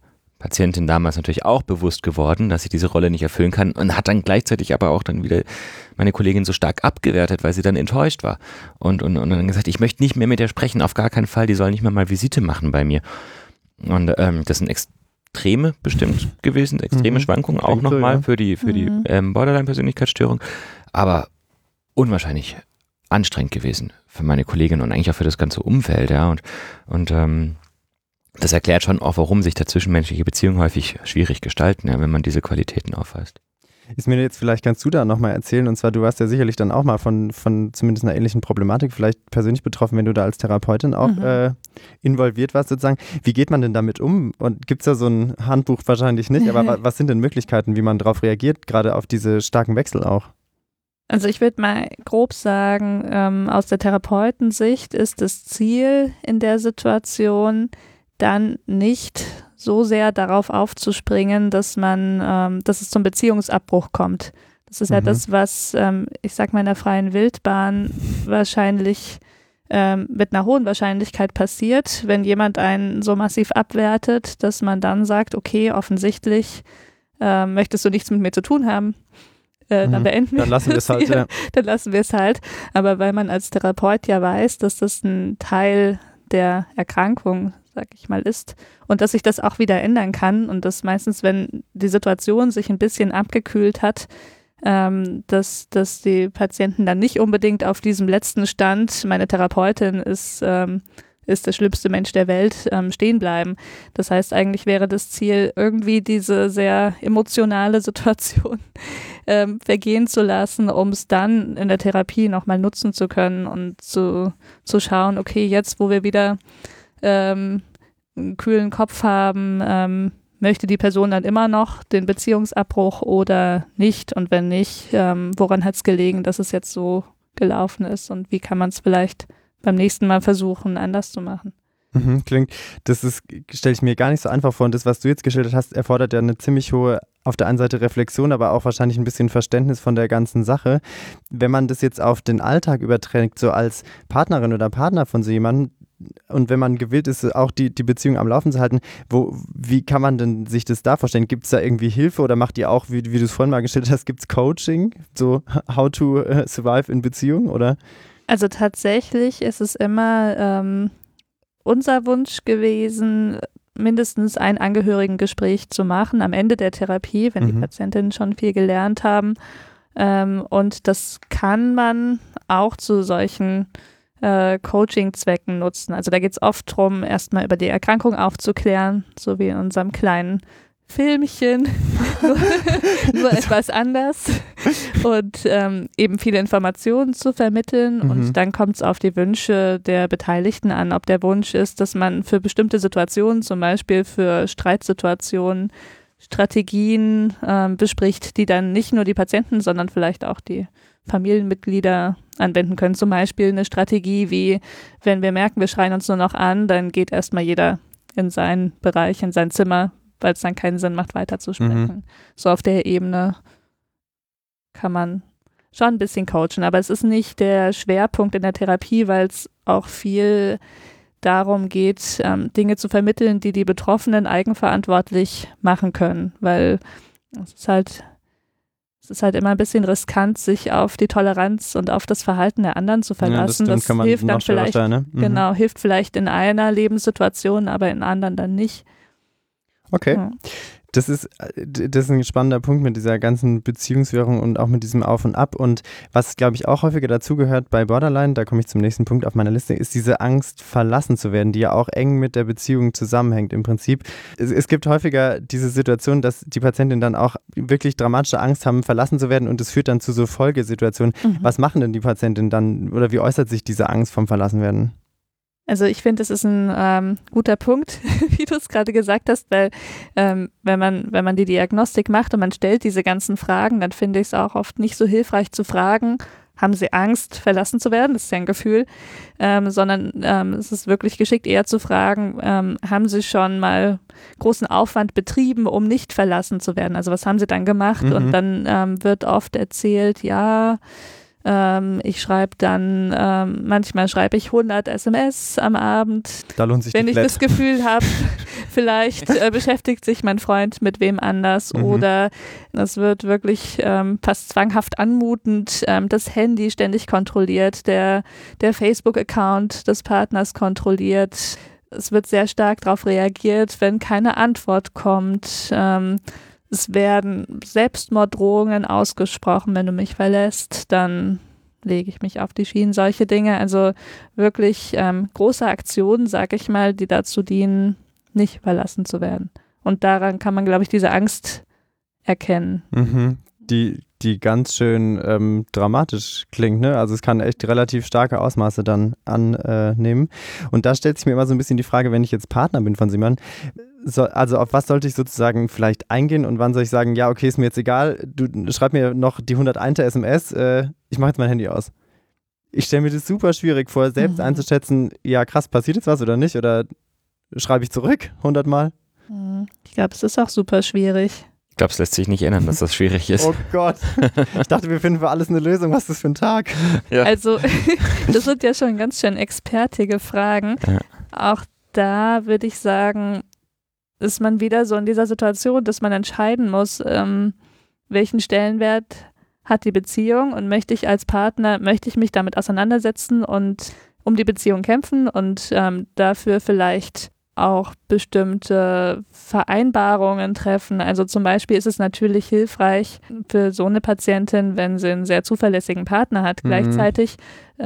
Patientin damals natürlich auch bewusst geworden, dass sie diese Rolle nicht erfüllen kann und hat dann gleichzeitig aber auch dann wieder meine Kollegin so stark abgewertet, weil sie dann enttäuscht war und dann gesagt, ich möchte nicht mehr mit ihr sprechen, auf gar keinen Fall, die soll nicht mehr mal Visite machen bei mir. Und das sind extreme bestimmt gewesen, extreme Schwankungen auch nochmal für die Borderline-Persönlichkeitsstörung, aber unwahrscheinlich anstrengend gewesen für meine Kollegin und eigentlich auch für das ganze Umfeld, ja, und das erklärt schon auch, warum sich da zwischenmenschliche Beziehungen häufig schwierig gestalten, ja, wenn man diese Qualitäten aufweist. Ist mir jetzt, vielleicht kannst du da nochmal erzählen, und zwar, du warst ja sicherlich dann auch mal von zumindest einer ähnlichen Problematik vielleicht persönlich betroffen, wenn du da als Therapeutin auch involviert warst sozusagen. Wie geht man denn damit um? Und gibt es da so ein Handbuch? Wahrscheinlich nicht, aber was sind denn Möglichkeiten, wie man darauf reagiert, gerade auf diese starken Wechsel auch? Also ich würde mal grob sagen, aus der Therapeutensicht ist das Ziel in der Situation dann nicht so sehr darauf aufzuspringen, dass es zum Beziehungsabbruch kommt. Das ist ja das, was, ich sag mal, in der freien Wildbahn wahrscheinlich mit einer hohen Wahrscheinlichkeit passiert, wenn jemand einen so massiv abwertet, dass man dann sagt, okay, offensichtlich möchtest du nichts mit mir zu tun haben. Dann beenden wir Dann lassen wir es halt, ja. Dann lassen wir es halt. Aber weil man als Therapeut ja weiß, dass das ein Teil der Erkrankung, sag ich mal, ist und dass sich das auch wieder ändern kann und dass meistens, wenn die Situation sich ein bisschen abgekühlt hat, dass die Patienten dann nicht unbedingt auf diesem letzten Stand, meine Therapeutin ist der schlimmste Mensch der Welt, stehen bleiben. Das heißt, eigentlich wäre das Ziel, irgendwie diese sehr emotionale Situation vergehen zu lassen, um es dann in der Therapie nochmal nutzen zu können und zu schauen, okay, jetzt, wo wir wieder einen kühlen Kopf haben, möchte die Person dann immer noch den Beziehungsabbruch oder nicht? Und wenn nicht, woran hat es gelegen, dass es jetzt so gelaufen ist und wie kann man es vielleicht beim nächsten Mal versuchen, anders zu machen? Klingt, stelle ich mir gar nicht so einfach vor. Und das, was du jetzt geschildert hast, erfordert ja eine ziemlich hohe, auf der einen Seite Reflexion, aber auch wahrscheinlich ein bisschen Verständnis von der ganzen Sache. Wenn man das jetzt auf den Alltag überträgt, so als Partnerin oder Partner von so jemandem, und wenn man gewillt ist, auch die Beziehung am Laufen zu halten, wie kann man denn sich das da vorstellen? Gibt es da irgendwie Hilfe oder macht ihr auch, wie du es vorhin mal gestellt hast, gibt es Coaching, so how to survive in Beziehung, oder? Also tatsächlich ist es immer unser Wunsch gewesen, mindestens ein Angehörigengespräch zu machen am Ende der Therapie, wenn die Patientinnen schon viel gelernt haben. Und das kann man auch zu solchen Coaching-Zwecken nutzen. Also da geht es oft darum, erstmal über die Erkrankung aufzuklären, so wie in unserem kleinen Filmchen, nur etwas anders und eben viele Informationen zu vermitteln und dann kommt es auf die Wünsche der Beteiligten an, ob der Wunsch ist, dass man für bestimmte Situationen, zum Beispiel für Streitsituationen, Strategien bespricht, die dann nicht nur die Patienten, sondern vielleicht auch die Familienmitglieder anwenden können. Zum Beispiel eine Strategie wie, wenn wir merken, wir schreien uns nur noch an, dann geht erstmal jeder in seinen Bereich, in sein Zimmer, weil es dann keinen Sinn macht, weiterzusprechen. So auf der Ebene kann man schon ein bisschen coachen, aber es ist nicht der Schwerpunkt in der Therapie, weil es auch viel darum geht, Dinge zu vermitteln, die die Betroffenen eigenverantwortlich machen können, weil es ist halt immer ein bisschen riskant, sich auf die Toleranz und auf das Verhalten der anderen zu verlassen. Ja, das hilft dann vielleicht, genau, hilft vielleicht in einer Lebenssituation, aber in anderen dann nicht. Okay. Ja. Das ist ein spannender Punkt mit dieser ganzen Beziehungswirrung und auch mit diesem Auf und Ab. Und was, glaube ich, auch häufiger dazugehört bei Borderline, da komme ich zum nächsten Punkt auf meiner Liste, ist diese Angst, verlassen zu werden, die ja auch eng mit der Beziehung zusammenhängt im Prinzip. Es gibt häufiger diese Situation, dass die Patientinnen dann auch wirklich dramatische Angst haben, verlassen zu werden und es führt dann zu so Folgesituationen. Was machen denn die Patientinnen dann oder wie äußert sich diese Angst vom Verlassenwerden? Also ich finde, das ist ein guter Punkt, wie du es gerade gesagt hast, weil wenn man die Diagnostik macht und man stellt diese ganzen Fragen, dann finde ich es auch oft nicht so hilfreich zu fragen, haben sie Angst, verlassen zu werden? Das ist ja ein Gefühl, sondern es ist wirklich geschickt, eher zu fragen, haben sie schon mal großen Aufwand betrieben, um nicht verlassen zu werden? Also was haben sie dann gemacht? Und dann wird oft erzählt, ja, Ich schreibe dann, manchmal schreibe ich 100 SMS am Abend. Da lohnt sich wenn die ich Flat. das Gefühl habe, vielleicht beschäftigt sich mein Freund mit wem anders oder es wird wirklich fast zwanghaft anmutend, das Handy ständig kontrolliert, der Facebook-Account des Partners kontrolliert. Es wird sehr stark darauf reagiert, wenn keine Antwort kommt. Es werden Selbstmorddrohungen ausgesprochen, wenn du mich verlässt, dann lege ich mich auf die Schienen, solche Dinge. Also wirklich große Aktionen, sag ich mal, die dazu dienen, nicht verlassen zu werden. Und daran kann man, glaube ich, diese Angst erkennen. Mhm. Die ganz schön dramatisch klingt, ne? Also es kann echt relativ starke Ausmaße dann annehmen. Und da stellt sich mir immer so ein bisschen die Frage, wenn ich jetzt Partner bin von Simon, also auf was sollte ich sozusagen vielleicht eingehen und wann soll ich sagen, ja, okay, ist mir jetzt egal, du schreib mir noch die 101. SMS, ich mache jetzt mein Handy aus. Ich stelle mir das super schwierig vor, selbst einzuschätzen, ja krass, passiert jetzt was oder nicht? Oder schreibe ich zurück 100 Mal? Ich glaube, es ist auch super schwierig. Ich glaube, es lässt sich nicht ändern, dass das schwierig ist. Oh Gott, ich dachte, wir finden für alles eine Lösung. Was ist das für ein Tag? Ja. Also, das sind ja schon ganz schön expertige Fragen. Ja. Auch da würde ich sagen, ist man wieder so in dieser Situation, dass man entscheiden muss, welchen Stellenwert hat die Beziehung und möchte ich als Partner, möchte ich mich damit auseinandersetzen und um die Beziehung kämpfen und dafür vielleicht auch bestimmte Vereinbarungen treffen. Also zum Beispiel ist es natürlich hilfreich für so eine Patientin, wenn sie einen sehr zuverlässigen Partner hat. Gleichzeitig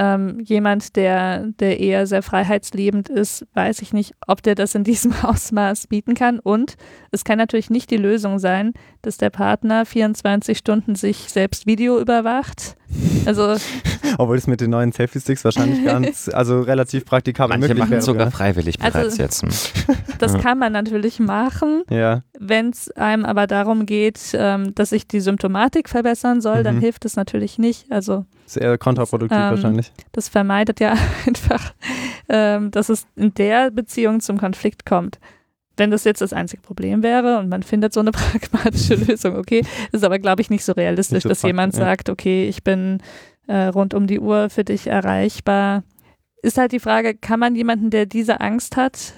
jemand, der eher sehr freiheitsliebend ist, weiß ich nicht, ob der das in diesem Ausmaß bieten kann. Und es kann natürlich nicht die Lösung sein, dass der Partner 24 Stunden sich selbst Video überwacht. Also obwohl es mit den neuen Selfie-Sticks wahrscheinlich ganz, also relativ praktikabel Manche möglich machen wäre. es sogar Ja. freiwillig bereits jetzt. das kann man natürlich machen. Ja. Wenn es einem aber darum geht, dass sich die Symptomatik verbessern soll, dann hilft es natürlich nicht. Also Ist eher kontraproduktiv wahrscheinlich. das vermeidet ja einfach, dass es in der Beziehung zum Konflikt kommt. Wenn das jetzt das einzige Problem wäre und man findet so eine pragmatische Lösung, okay, ist aber, glaube ich, nicht so realistisch, Nicht so dass jemand sagt, okay, ich bin rund um die Uhr für dich erreichbar. Ist halt die Frage, kann man jemanden, der diese Angst hat,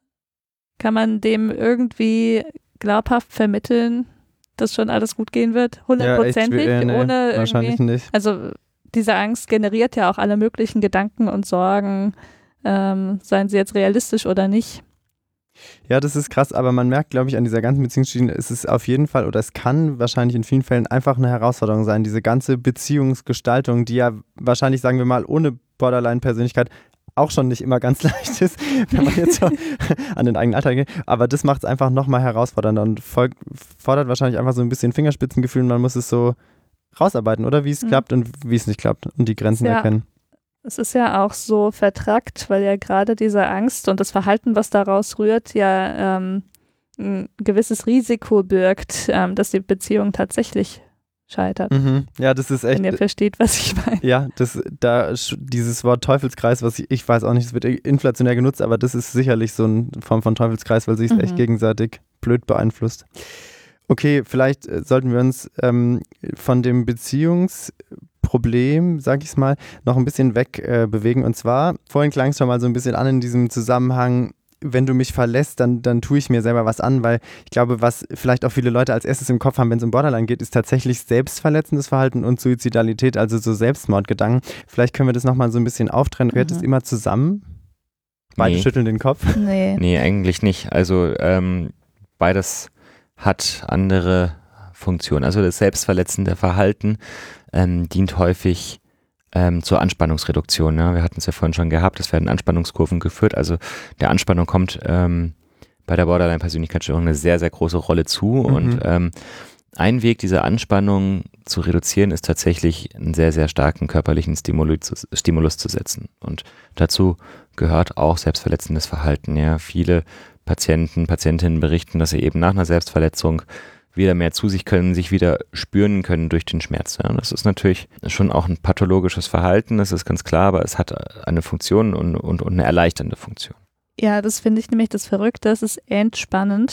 kann man dem irgendwie glaubhaft vermitteln, dass schon alles gut gehen wird? 100%ig? Nee, ohne wahrscheinlich irgendwie, nicht. also diese Angst generiert ja auch alle möglichen Gedanken und Sorgen, seien sie jetzt realistisch oder nicht. Ja, das ist krass, aber man merkt, glaube ich, an dieser ganzen Beziehungsschiene, ist es auf jeden Fall, oder es kann wahrscheinlich in vielen Fällen einfach eine Herausforderung sein, diese ganze Beziehungsgestaltung, die ja wahrscheinlich, sagen wir mal, ohne Borderline-Persönlichkeit auch schon nicht immer ganz leicht ist, wenn man jetzt so an den eigenen Alltag geht. Aber das macht es einfach nochmal herausfordernder und fordert wahrscheinlich einfach so ein bisschen Fingerspitzengefühl und man muss es so rausarbeiten, oder? Wie es klappt und wie es nicht klappt und die Grenzen erkennen. Es ist ja auch so vertrackt, weil ja gerade diese Angst und das Verhalten, was daraus rührt, ja ein gewisses Risiko birgt, dass die Beziehung tatsächlich scheitert. Ja, das ist echt. Wenn ihr versteht, was ich meine. Ja, dieses Wort Teufelskreis, was ich weiß auch nicht, es wird inflationär genutzt, aber das ist sicherlich so eine Form von Teufelskreis, weil sich es echt gegenseitig blöd beeinflusst. Okay, vielleicht sollten wir uns von dem Beziehungsproblem, sag ich es mal, noch ein bisschen weg bewegen. Und zwar, vorhin klang es schon mal so ein bisschen an in diesem Zusammenhang, wenn du mich verlässt, dann tue ich mir selber was an, weil ich glaube, was vielleicht auch viele Leute als erstes im Kopf haben, wenn es um Borderline geht, ist tatsächlich selbstverletzendes Verhalten und Suizidalität, also so Selbstmordgedanken. Vielleicht können wir das nochmal so ein bisschen auftrennen. Gehört das immer zusammen? Beide schütteln den Kopf? Nee, eigentlich nicht. Also beides hat andere Funktionen. Also das selbstverletzende Verhalten dient häufig zur Anspannungsreduktion. Ne? Wir hatten es ja vorhin schon gehabt, es werden Anspannungskurven geführt. Also der Anspannung kommt bei der Borderline-Persönlichkeitsstörung eine sehr, sehr große Rolle zu. Und ein Weg, diese Anspannung zu reduzieren, ist tatsächlich einen sehr, sehr starken körperlichen Stimulus zu setzen. Und dazu gehört auch selbstverletzendes Verhalten. Ja? Viele Patientinnen berichten, dass sie eben nach einer Selbstverletzung wieder mehr zu sich können, sich wieder spüren können durch den Schmerz. Ja, das ist natürlich schon auch ein pathologisches Verhalten, das ist ganz klar, aber es hat eine Funktion und eine erleichternde Funktion. Ja, das finde ich nämlich das Verrückte, es ist entspannend.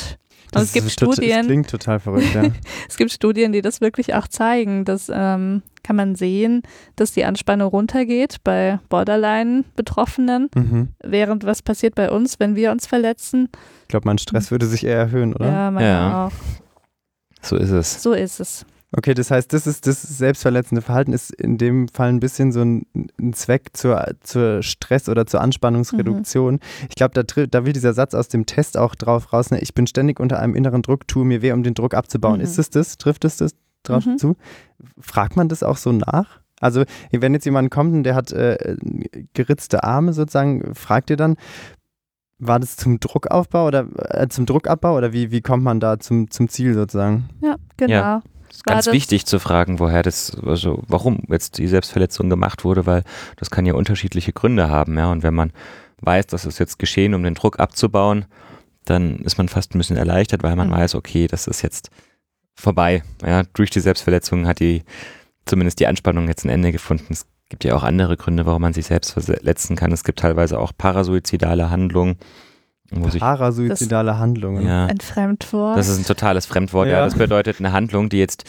Und es gibt Studien. Das klingt total verrückt, ja. Es gibt Studien, die das wirklich auch zeigen. Das kann man sehen, dass die Anspannung runtergeht bei Borderline-Betroffenen, während was passiert bei uns, wenn wir uns verletzen. Ich glaube, mein Stress würde sich eher erhöhen, oder? Ja, meiner auch. So ist es. So ist es. Okay, das heißt, das selbstverletzende Verhalten ist in dem Fall ein bisschen so ein Zweck zur Stress- oder zur Anspannungsreduktion. Ich glaube, da will dieser Satz aus dem Test auch drauf raus, ne? Ich bin ständig unter einem inneren Druck, tue mir weh, um den Druck abzubauen. Ist es das? Trifft es das drauf zu? Fragt man das auch so nach? Also wenn jetzt jemand kommt und der hat geritzte Arme sozusagen, fragt ihr dann, war das zum Druckaufbau oder zum Druckabbau oder wie kommt man da zum Ziel sozusagen? Ja, genau. Ja. Ganz wichtig zu fragen, warum jetzt die Selbstverletzung gemacht wurde, weil das kann ja unterschiedliche Gründe haben, ja. Und wenn man weiß, dass es jetzt geschehen, um den Druck abzubauen, dann ist man fast ein bisschen erleichtert, weil man weiß, okay, das ist jetzt vorbei. Ja, durch die Selbstverletzung hat zumindest die Anspannung jetzt ein Ende gefunden. Es gibt ja auch andere Gründe, warum man sich selbst verletzen kann. Es gibt teilweise auch parasuizidale Handlungen. Parasuizidale Handlungen. Ja. Ein Fremdwort. Das ist ein totales Fremdwort. Ja. Das bedeutet eine Handlung, die jetzt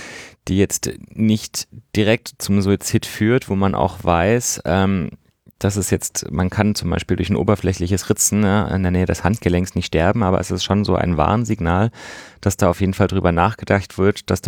nicht direkt zum Suizid führt, wo man auch weiß, dass es jetzt, man kann zum Beispiel durch ein oberflächliches Ritzen in der Nähe des Handgelenks nicht sterben, aber es ist schon so ein Warnsignal, dass da auf jeden Fall drüber nachgedacht wird, dass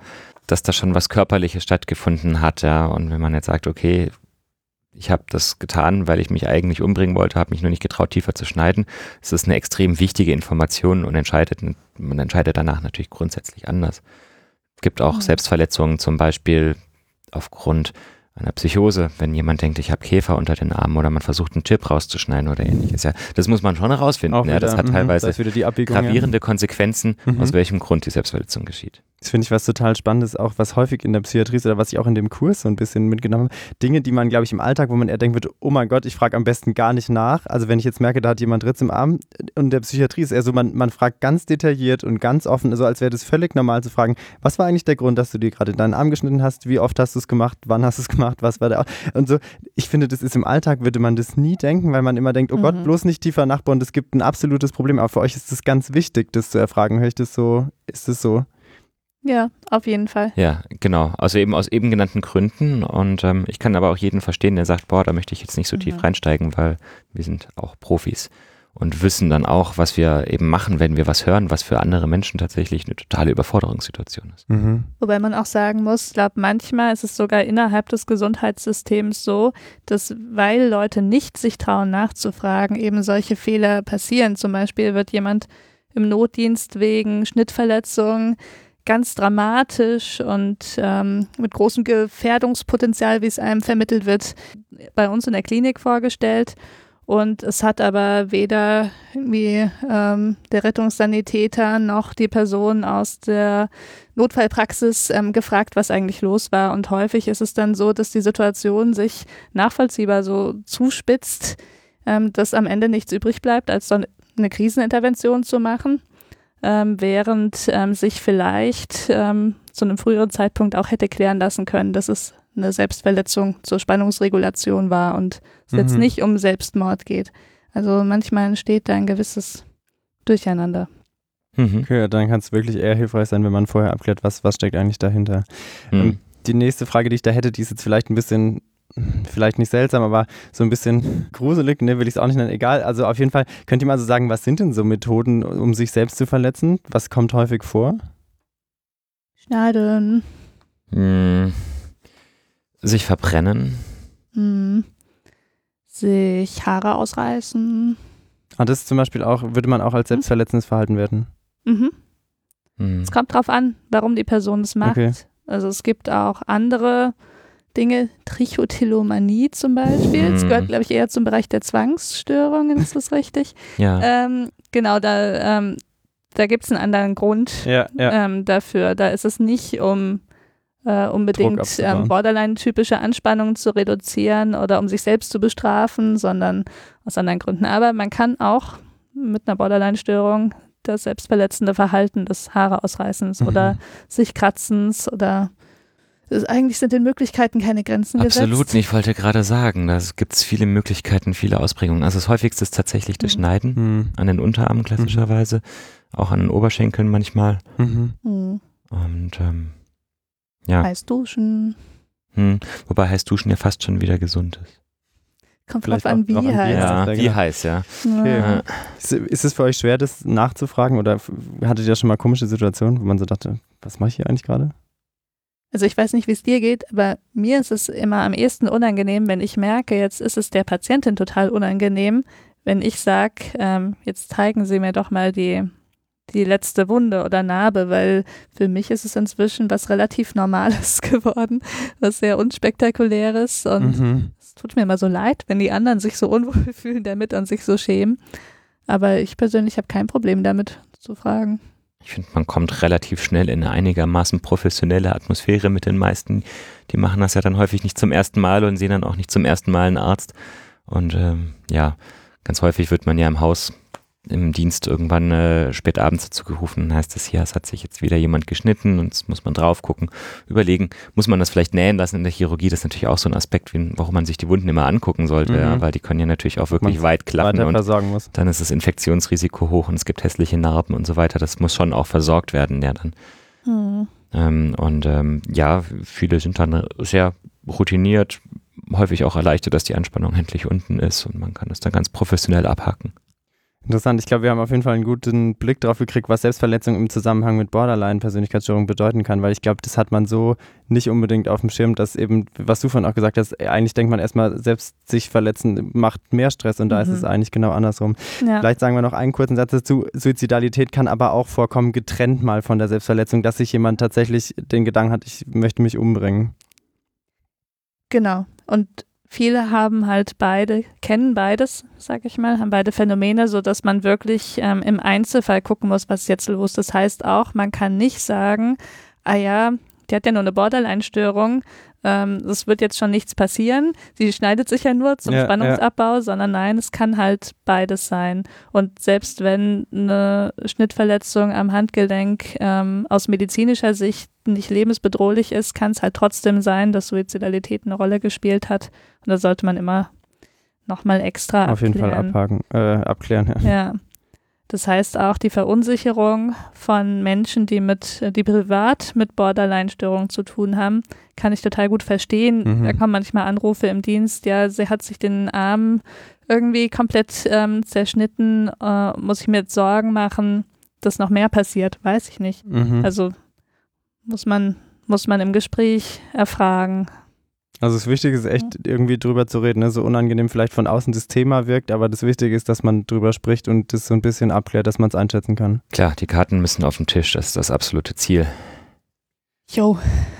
da schon was Körperliches stattgefunden hat. Ja. Und wenn man jetzt sagt, okay, ich habe das getan, weil ich mich eigentlich umbringen wollte, habe mich nur nicht getraut, tiefer zu schneiden. Es ist eine extrem wichtige Information und man entscheidet danach natürlich grundsätzlich anders. Es gibt auch Selbstverletzungen, zum Beispiel aufgrund einer Psychose, wenn jemand denkt, ich habe Käfer unter den Armen oder man versucht, einen Chip rauszuschneiden oder ähnliches. Ja, das muss man schon herausfinden. Ja, das hat teilweise gravierende Konsequenzen, aus welchem Grund die Selbstverletzung geschieht. Das finde ich was total Spannendes, auch was häufig in der Psychiatrie ist oder was ich auch in dem Kurs so ein bisschen mitgenommen habe. Dinge, die man, glaube ich, im Alltag, wo man eher denkt wird, oh mein Gott, ich frage am besten gar nicht nach. Also wenn ich jetzt merke, da hat jemand Ritz im Arm, und in der Psychiatrie ist eher so, man fragt ganz detailliert und ganz offen, so als wäre das völlig normal zu fragen, was war eigentlich der Grund, dass du dir gerade deinen Arm geschnitten hast, wie oft hast du es gemacht, wann hast du es gemacht, was war der und so. Ich finde, das ist im Alltag, würde man das nie denken, weil man immer denkt, oh Gott, bloß nicht tiefer nachbauen, das gibt ein absolutes Problem. Aber für euch ist es ganz wichtig, das zu erfragen. Höre ich das so? Ist es so? Ja, auf jeden Fall. Ja, genau. Also eben aus eben genannten Gründen. Und ich kann aber auch jeden verstehen, der sagt, da möchte ich jetzt nicht so tief reinsteigen, weil wir sind auch Profis und wissen dann auch, was wir eben machen, wenn wir was hören, was für andere Menschen tatsächlich eine totale Überforderungssituation ist. Wobei man auch sagen muss, ich glaube, manchmal ist es sogar innerhalb des Gesundheitssystems so, dass, weil Leute nicht sich trauen nachzufragen, eben solche Fehler passieren. Zum Beispiel wird jemand im Notdienst wegen Schnittverletzung ganz dramatisch und mit großem Gefährdungspotenzial, wie es einem vermittelt wird, bei uns in der Klinik vorgestellt. Und es hat aber weder irgendwie der Rettungssanitäter noch die Person aus der Notfallpraxis gefragt, was eigentlich los war. Und häufig ist es dann so, dass die Situation sich nachvollziehbar so zuspitzt, dass am Ende nichts übrig bleibt, als so eine Krisenintervention zu machen. Während sich vielleicht zu einem früheren Zeitpunkt auch hätte klären lassen können, dass es eine Selbstverletzung zur Spannungsregulation war und es jetzt nicht um Selbstmord geht. Also manchmal entsteht da ein gewisses Durcheinander. Okay, dann kann es wirklich eher hilfreich sein, wenn man vorher abklärt, was steckt eigentlich dahinter. Die nächste Frage, die ich da hätte, die ist jetzt vielleicht ein bisschen, vielleicht nicht seltsam, aber so ein bisschen gruselig, ne, will ich es auch nicht nennen, egal. Also auf jeden Fall, könnt ihr mal so sagen, was sind denn so Methoden, um sich selbst zu verletzen? Was kommt häufig vor? Schneiden. Sich verbrennen. Sich Haare ausreißen. Das ist zum Beispiel auch, würde man auch als selbstverletzendes Verhalten werten? Es kommt drauf an, warum die Person es macht. Okay. Also es gibt auch andere Dinge, Trichotillomanie zum Beispiel. Das gehört, glaube ich, eher zum Bereich der Zwangsstörungen, ist das richtig? Ja. Genau, da gibt es einen anderen Grund dafür. Da ist es nicht, um unbedingt Borderline-typische Anspannungen zu reduzieren oder um sich selbst zu bestrafen, sondern aus anderen Gründen. Aber man kann auch mit einer Borderline-Störung das selbstverletzende Verhalten des Haare ausreißens oder sich kratzens oder eigentlich sind den Möglichkeiten keine Grenzen gesetzt. Absolut nicht, ich wollte gerade sagen, da gibt es viele Möglichkeiten, viele Ausprägungen. Also das häufigste ist tatsächlich das Schneiden an den Unterarmen klassischerweise. auch an den Oberschenkeln manchmal. Mhm. Und ja. Heiß duschen. Wobei heiß duschen ja fast schon wieder gesund ist. Kommt Vielleicht drauf an, wie auch drauf an, wie heiß. Ja, heißt, wie genau. heiß, ja. Okay. Ja. Ist es für euch schwer, das nachzufragen oder hattet ihr schon mal komische Situationen, wo man so dachte, was mache ich hier eigentlich gerade? Also ich weiß nicht, wie es dir geht, aber mir ist es immer am ehesten unangenehm, wenn ich merke, jetzt ist es der Patientin total unangenehm, wenn ich sage, jetzt zeigen Sie mir doch mal die letzte Wunde oder Narbe, weil für mich ist es inzwischen was relativ Normales geworden, was sehr unspektakuläres und es tut mir immer so leid, wenn die anderen sich so unwohl fühlen damit und sich so schämen. Aber ich persönlich habe kein Problem damit zu fragen. Ich finde, man kommt relativ schnell in eine einigermaßen professionelle Atmosphäre mit den meisten. Die machen das ja dann häufig nicht zum ersten Mal und sehen dann auch nicht zum ersten Mal einen Arzt. Und ganz häufig wird man ja im Dienst irgendwann spät abends dazu gerufen, dann heißt es hier, es hat sich jetzt wieder jemand geschnitten und jetzt muss man drauf gucken, überlegen, muss man das vielleicht nähen lassen in der Chirurgie, das ist natürlich auch so ein Aspekt, warum man sich die Wunden immer angucken sollte, ja, weil die können ja natürlich auch wirklich weit klaffen und versorgen muss. Dann ist das Infektionsrisiko hoch und es gibt hässliche Narben und so weiter, das muss schon auch versorgt werden, ja dann. Viele sind dann sehr routiniert, häufig auch erleichtert, dass die Anspannung endlich unten ist und man kann das dann ganz professionell abhaken. Interessant. Ich glaube, wir haben auf jeden Fall einen guten Blick drauf gekriegt, was Selbstverletzung im Zusammenhang mit Borderline-Persönlichkeitsstörung bedeuten kann, weil ich glaube, das hat man so nicht unbedingt auf dem Schirm, dass eben, was du vorhin auch gesagt hast, eigentlich denkt man erstmal, selbst sich verletzen macht mehr Stress und da ist es eigentlich genau andersrum. Ja. Vielleicht sagen wir noch einen kurzen Satz dazu. Suizidalität kann aber auch vorkommen, getrennt mal von der Selbstverletzung, dass sich jemand tatsächlich den Gedanken hat, ich möchte mich umbringen. Genau. Und viele kennen beides, sag ich mal, haben beide Phänomene, sodass man wirklich im Einzelfall gucken muss, was ist jetzt los. Das heißt auch, man kann nicht sagen, die hat ja nur eine Borderline-Störung, es wird jetzt schon nichts passieren, sie schneidet sich ja nur zum Spannungsabbau, sondern nein, es kann halt beides sein. Und selbst wenn eine Schnittverletzung am Handgelenk aus medizinischer Sicht nicht lebensbedrohlich ist, kann es halt trotzdem sein, dass Suizidalität eine Rolle gespielt hat. Und da sollte man immer nochmal extra auf jeden Fall abklären. Ja. Das heißt auch die Verunsicherung von Menschen, die privat mit Borderline-Störungen zu tun haben, kann ich total gut verstehen. Da kommen manchmal Anrufe im Dienst, ja, sie hat sich den Arm irgendwie komplett zerschnitten, muss ich mir jetzt Sorgen machen, dass noch mehr passiert, weiß ich nicht. Also muss man im Gespräch erfragen. Also das Wichtige ist echt irgendwie drüber zu reden, ne? So unangenehm vielleicht von außen das Thema wirkt, aber das Wichtige ist, dass man drüber spricht und das so ein bisschen abklärt, dass man es einschätzen kann. Klar, die Karten müssen auf den Tisch, das ist das absolute Ziel. Jo,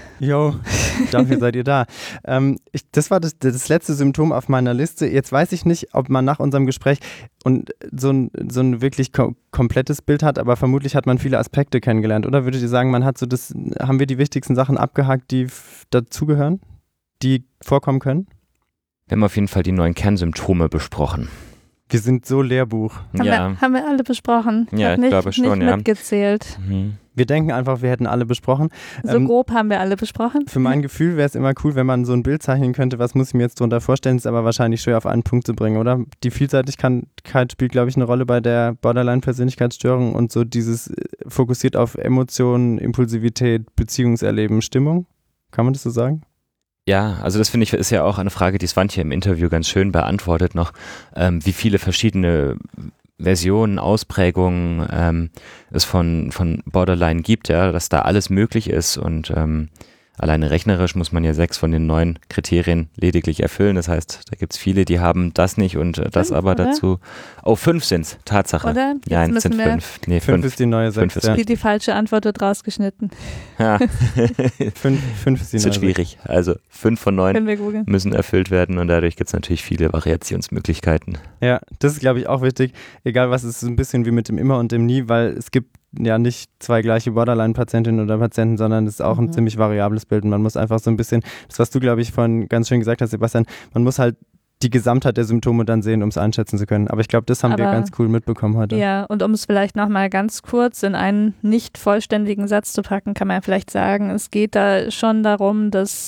dafür seid ihr da. Das war das letzte Symptom auf meiner Liste. Jetzt weiß ich nicht, ob man nach unserem Gespräch so ein wirklich komplettes Bild hat, aber vermutlich hat man viele Aspekte kennengelernt. Oder würdet ihr sagen, haben wir die wichtigsten Sachen abgehakt, die dazugehören, die vorkommen können? Wir haben auf jeden Fall die 9 Kernsymptome besprochen. Wir sind so Lehrbuch. Haben wir alle besprochen. Ja, ich glaube schon, nicht mitgezählt. Wir denken einfach, wir hätten alle besprochen. So grob haben wir alle besprochen. Für mein Gefühl wäre es immer cool, wenn man so ein Bild zeichnen könnte, was muss ich mir jetzt drunter vorstellen, ist aber wahrscheinlich schwer auf einen Punkt zu bringen, oder? Die Vielseitigkeit spielt, glaube ich, eine Rolle bei der Borderline-Persönlichkeitsstörung und so dieses fokussiert auf Emotionen, Impulsivität, Beziehungserleben, Stimmung. Kann man das so sagen? Ja, also das finde ich ist ja auch eine Frage, die Swantje im Interview ganz schön beantwortet noch, wie viele verschiedene Versionen, Ausprägungen es von Borderline gibt, ja, dass da alles möglich ist und alleine rechnerisch muss man ja 6 von den 9 Kriterien lediglich erfüllen. Das heißt, da gibt es viele, die haben das nicht und das 5, aber oder? Dazu. Oh, 5 sind es, Tatsache. Oder? Ja, es sind 5. Nee, 5 ist die neue 6. Ja. Die falsche Antwort wird rausgeschnitten. Ja. 5 ist die neue 6. Das wird schwierig. Also 5 von 9 müssen erfüllt werden und dadurch gibt es natürlich viele Variationsmöglichkeiten. Ja, das ist, glaube ich, auch wichtig. Egal was, es ist ein bisschen wie mit dem Immer und dem Nie, weil es gibt ja nicht 2 gleiche Borderline-Patientinnen oder Patienten, sondern es ist auch ein ziemlich variables Bild und man muss einfach so ein bisschen, das was du, glaube ich, vorhin ganz schön gesagt hast, Sebastian, man muss halt die Gesamtheit der Symptome dann sehen, um es einschätzen zu können. Aber ich glaube, das haben wir ganz cool mitbekommen heute. Ja, und um es vielleicht nochmal ganz kurz in einen nicht vollständigen Satz zu packen, kann man ja vielleicht sagen, es geht da schon darum, dass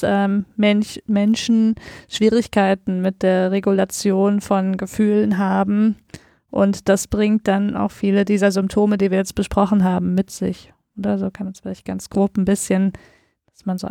Menschen Schwierigkeiten mit der Regulation von Gefühlen haben Und das bringt dann auch viele dieser Symptome, die wir jetzt besprochen haben, mit sich. Oder so kann man es vielleicht ganz grob ein bisschen, dass man so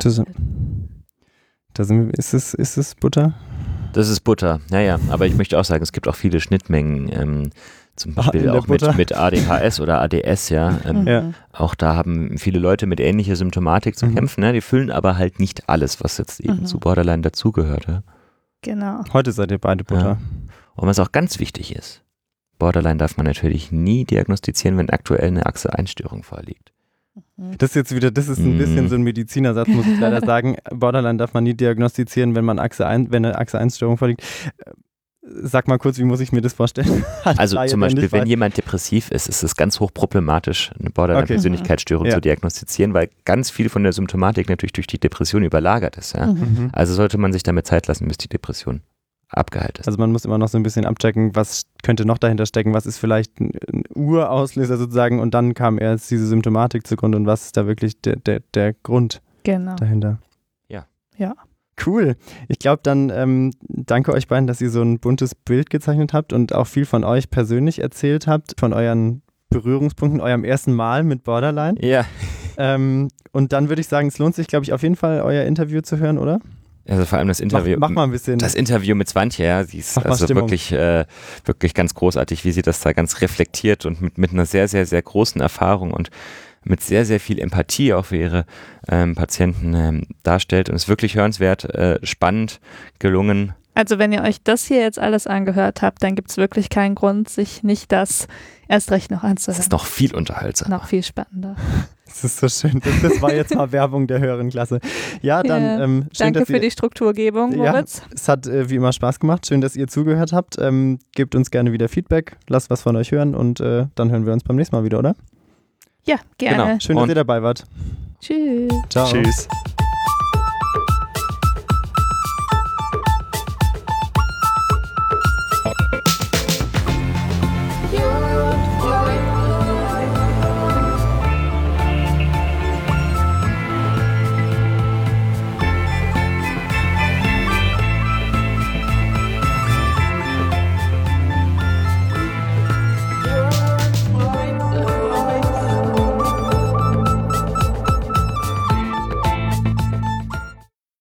ist es Butter? Das ist Butter, ja, aber ich möchte auch sagen, es gibt auch viele Schnittmengen, zum Beispiel auch mit ADHS oder ADS, ja. Auch da haben viele Leute mit ähnlicher Symptomatik zu kämpfen, ne? Die füllen aber halt nicht alles, was jetzt eben zu Borderline dazugehört. Ja? Genau. Heute seid ihr beide Butter. Ja. Und was auch ganz wichtig ist, Borderline darf man natürlich nie diagnostizieren, wenn aktuell eine Achse-1-Störung vorliegt. Das ist ein bisschen so ein Medizinersatz, muss ich leider sagen. Borderline darf man nie diagnostizieren, wenn eine Achse-1-Störung vorliegt. Sag mal kurz, wie muss ich mir das vorstellen? Also zum Beispiel, wenn jemand depressiv ist, ist es ganz hochproblematisch, eine Borderline-Persönlichkeitsstörung zu diagnostizieren, weil ganz viel von der Symptomatik natürlich durch die Depression überlagert ist. Ja? Also sollte man sich damit Zeit lassen, bis die Depression abgeheilt ist. Also man muss immer noch so ein bisschen abchecken, was könnte noch dahinter stecken, was ist vielleicht ein Urauslöser sozusagen und dann kam erst diese Symptomatik zugrunde und was ist da wirklich der Grund dahinter. Ja. Cool. Ich glaube dann, danke euch beiden, dass ihr so ein buntes Bild gezeichnet habt und auch viel von euch persönlich erzählt habt, von euren Berührungspunkten, eurem ersten Mal mit Borderline. Ja. Und dann würde ich sagen, es lohnt sich, glaube ich, auf jeden Fall euer Interview zu hören, oder? Also vor allem das Interview. Mach mal ein bisschen. Das Interview mit Swantje, ja, sie ist also wirklich ganz großartig, wie sie das da ganz reflektiert und mit einer sehr, sehr, sehr großen Erfahrung und mit sehr, sehr viel Empathie auch für ihre Patienten darstellt und ist wirklich hörenswert, spannend, gelungen. Also wenn ihr euch das hier jetzt alles angehört habt, dann gibt es wirklich keinen Grund, sich nicht das erst recht noch anzuhören. Das ist noch viel unterhaltsamer. Noch viel spannender. Das ist so schön. Das war jetzt mal Werbung der höheren Klasse. Ja, dann schön, danke für die Strukturgebung, Moritz. Ja, es hat wie immer Spaß gemacht. Schön, dass ihr zugehört habt. Gebt uns gerne wieder Feedback. Lasst was von euch hören und dann hören wir uns beim nächsten Mal wieder, oder? Ja, gerne. Genau. Schön, dass ihr dabei wart. Tschüss. Ciao. Tschüss.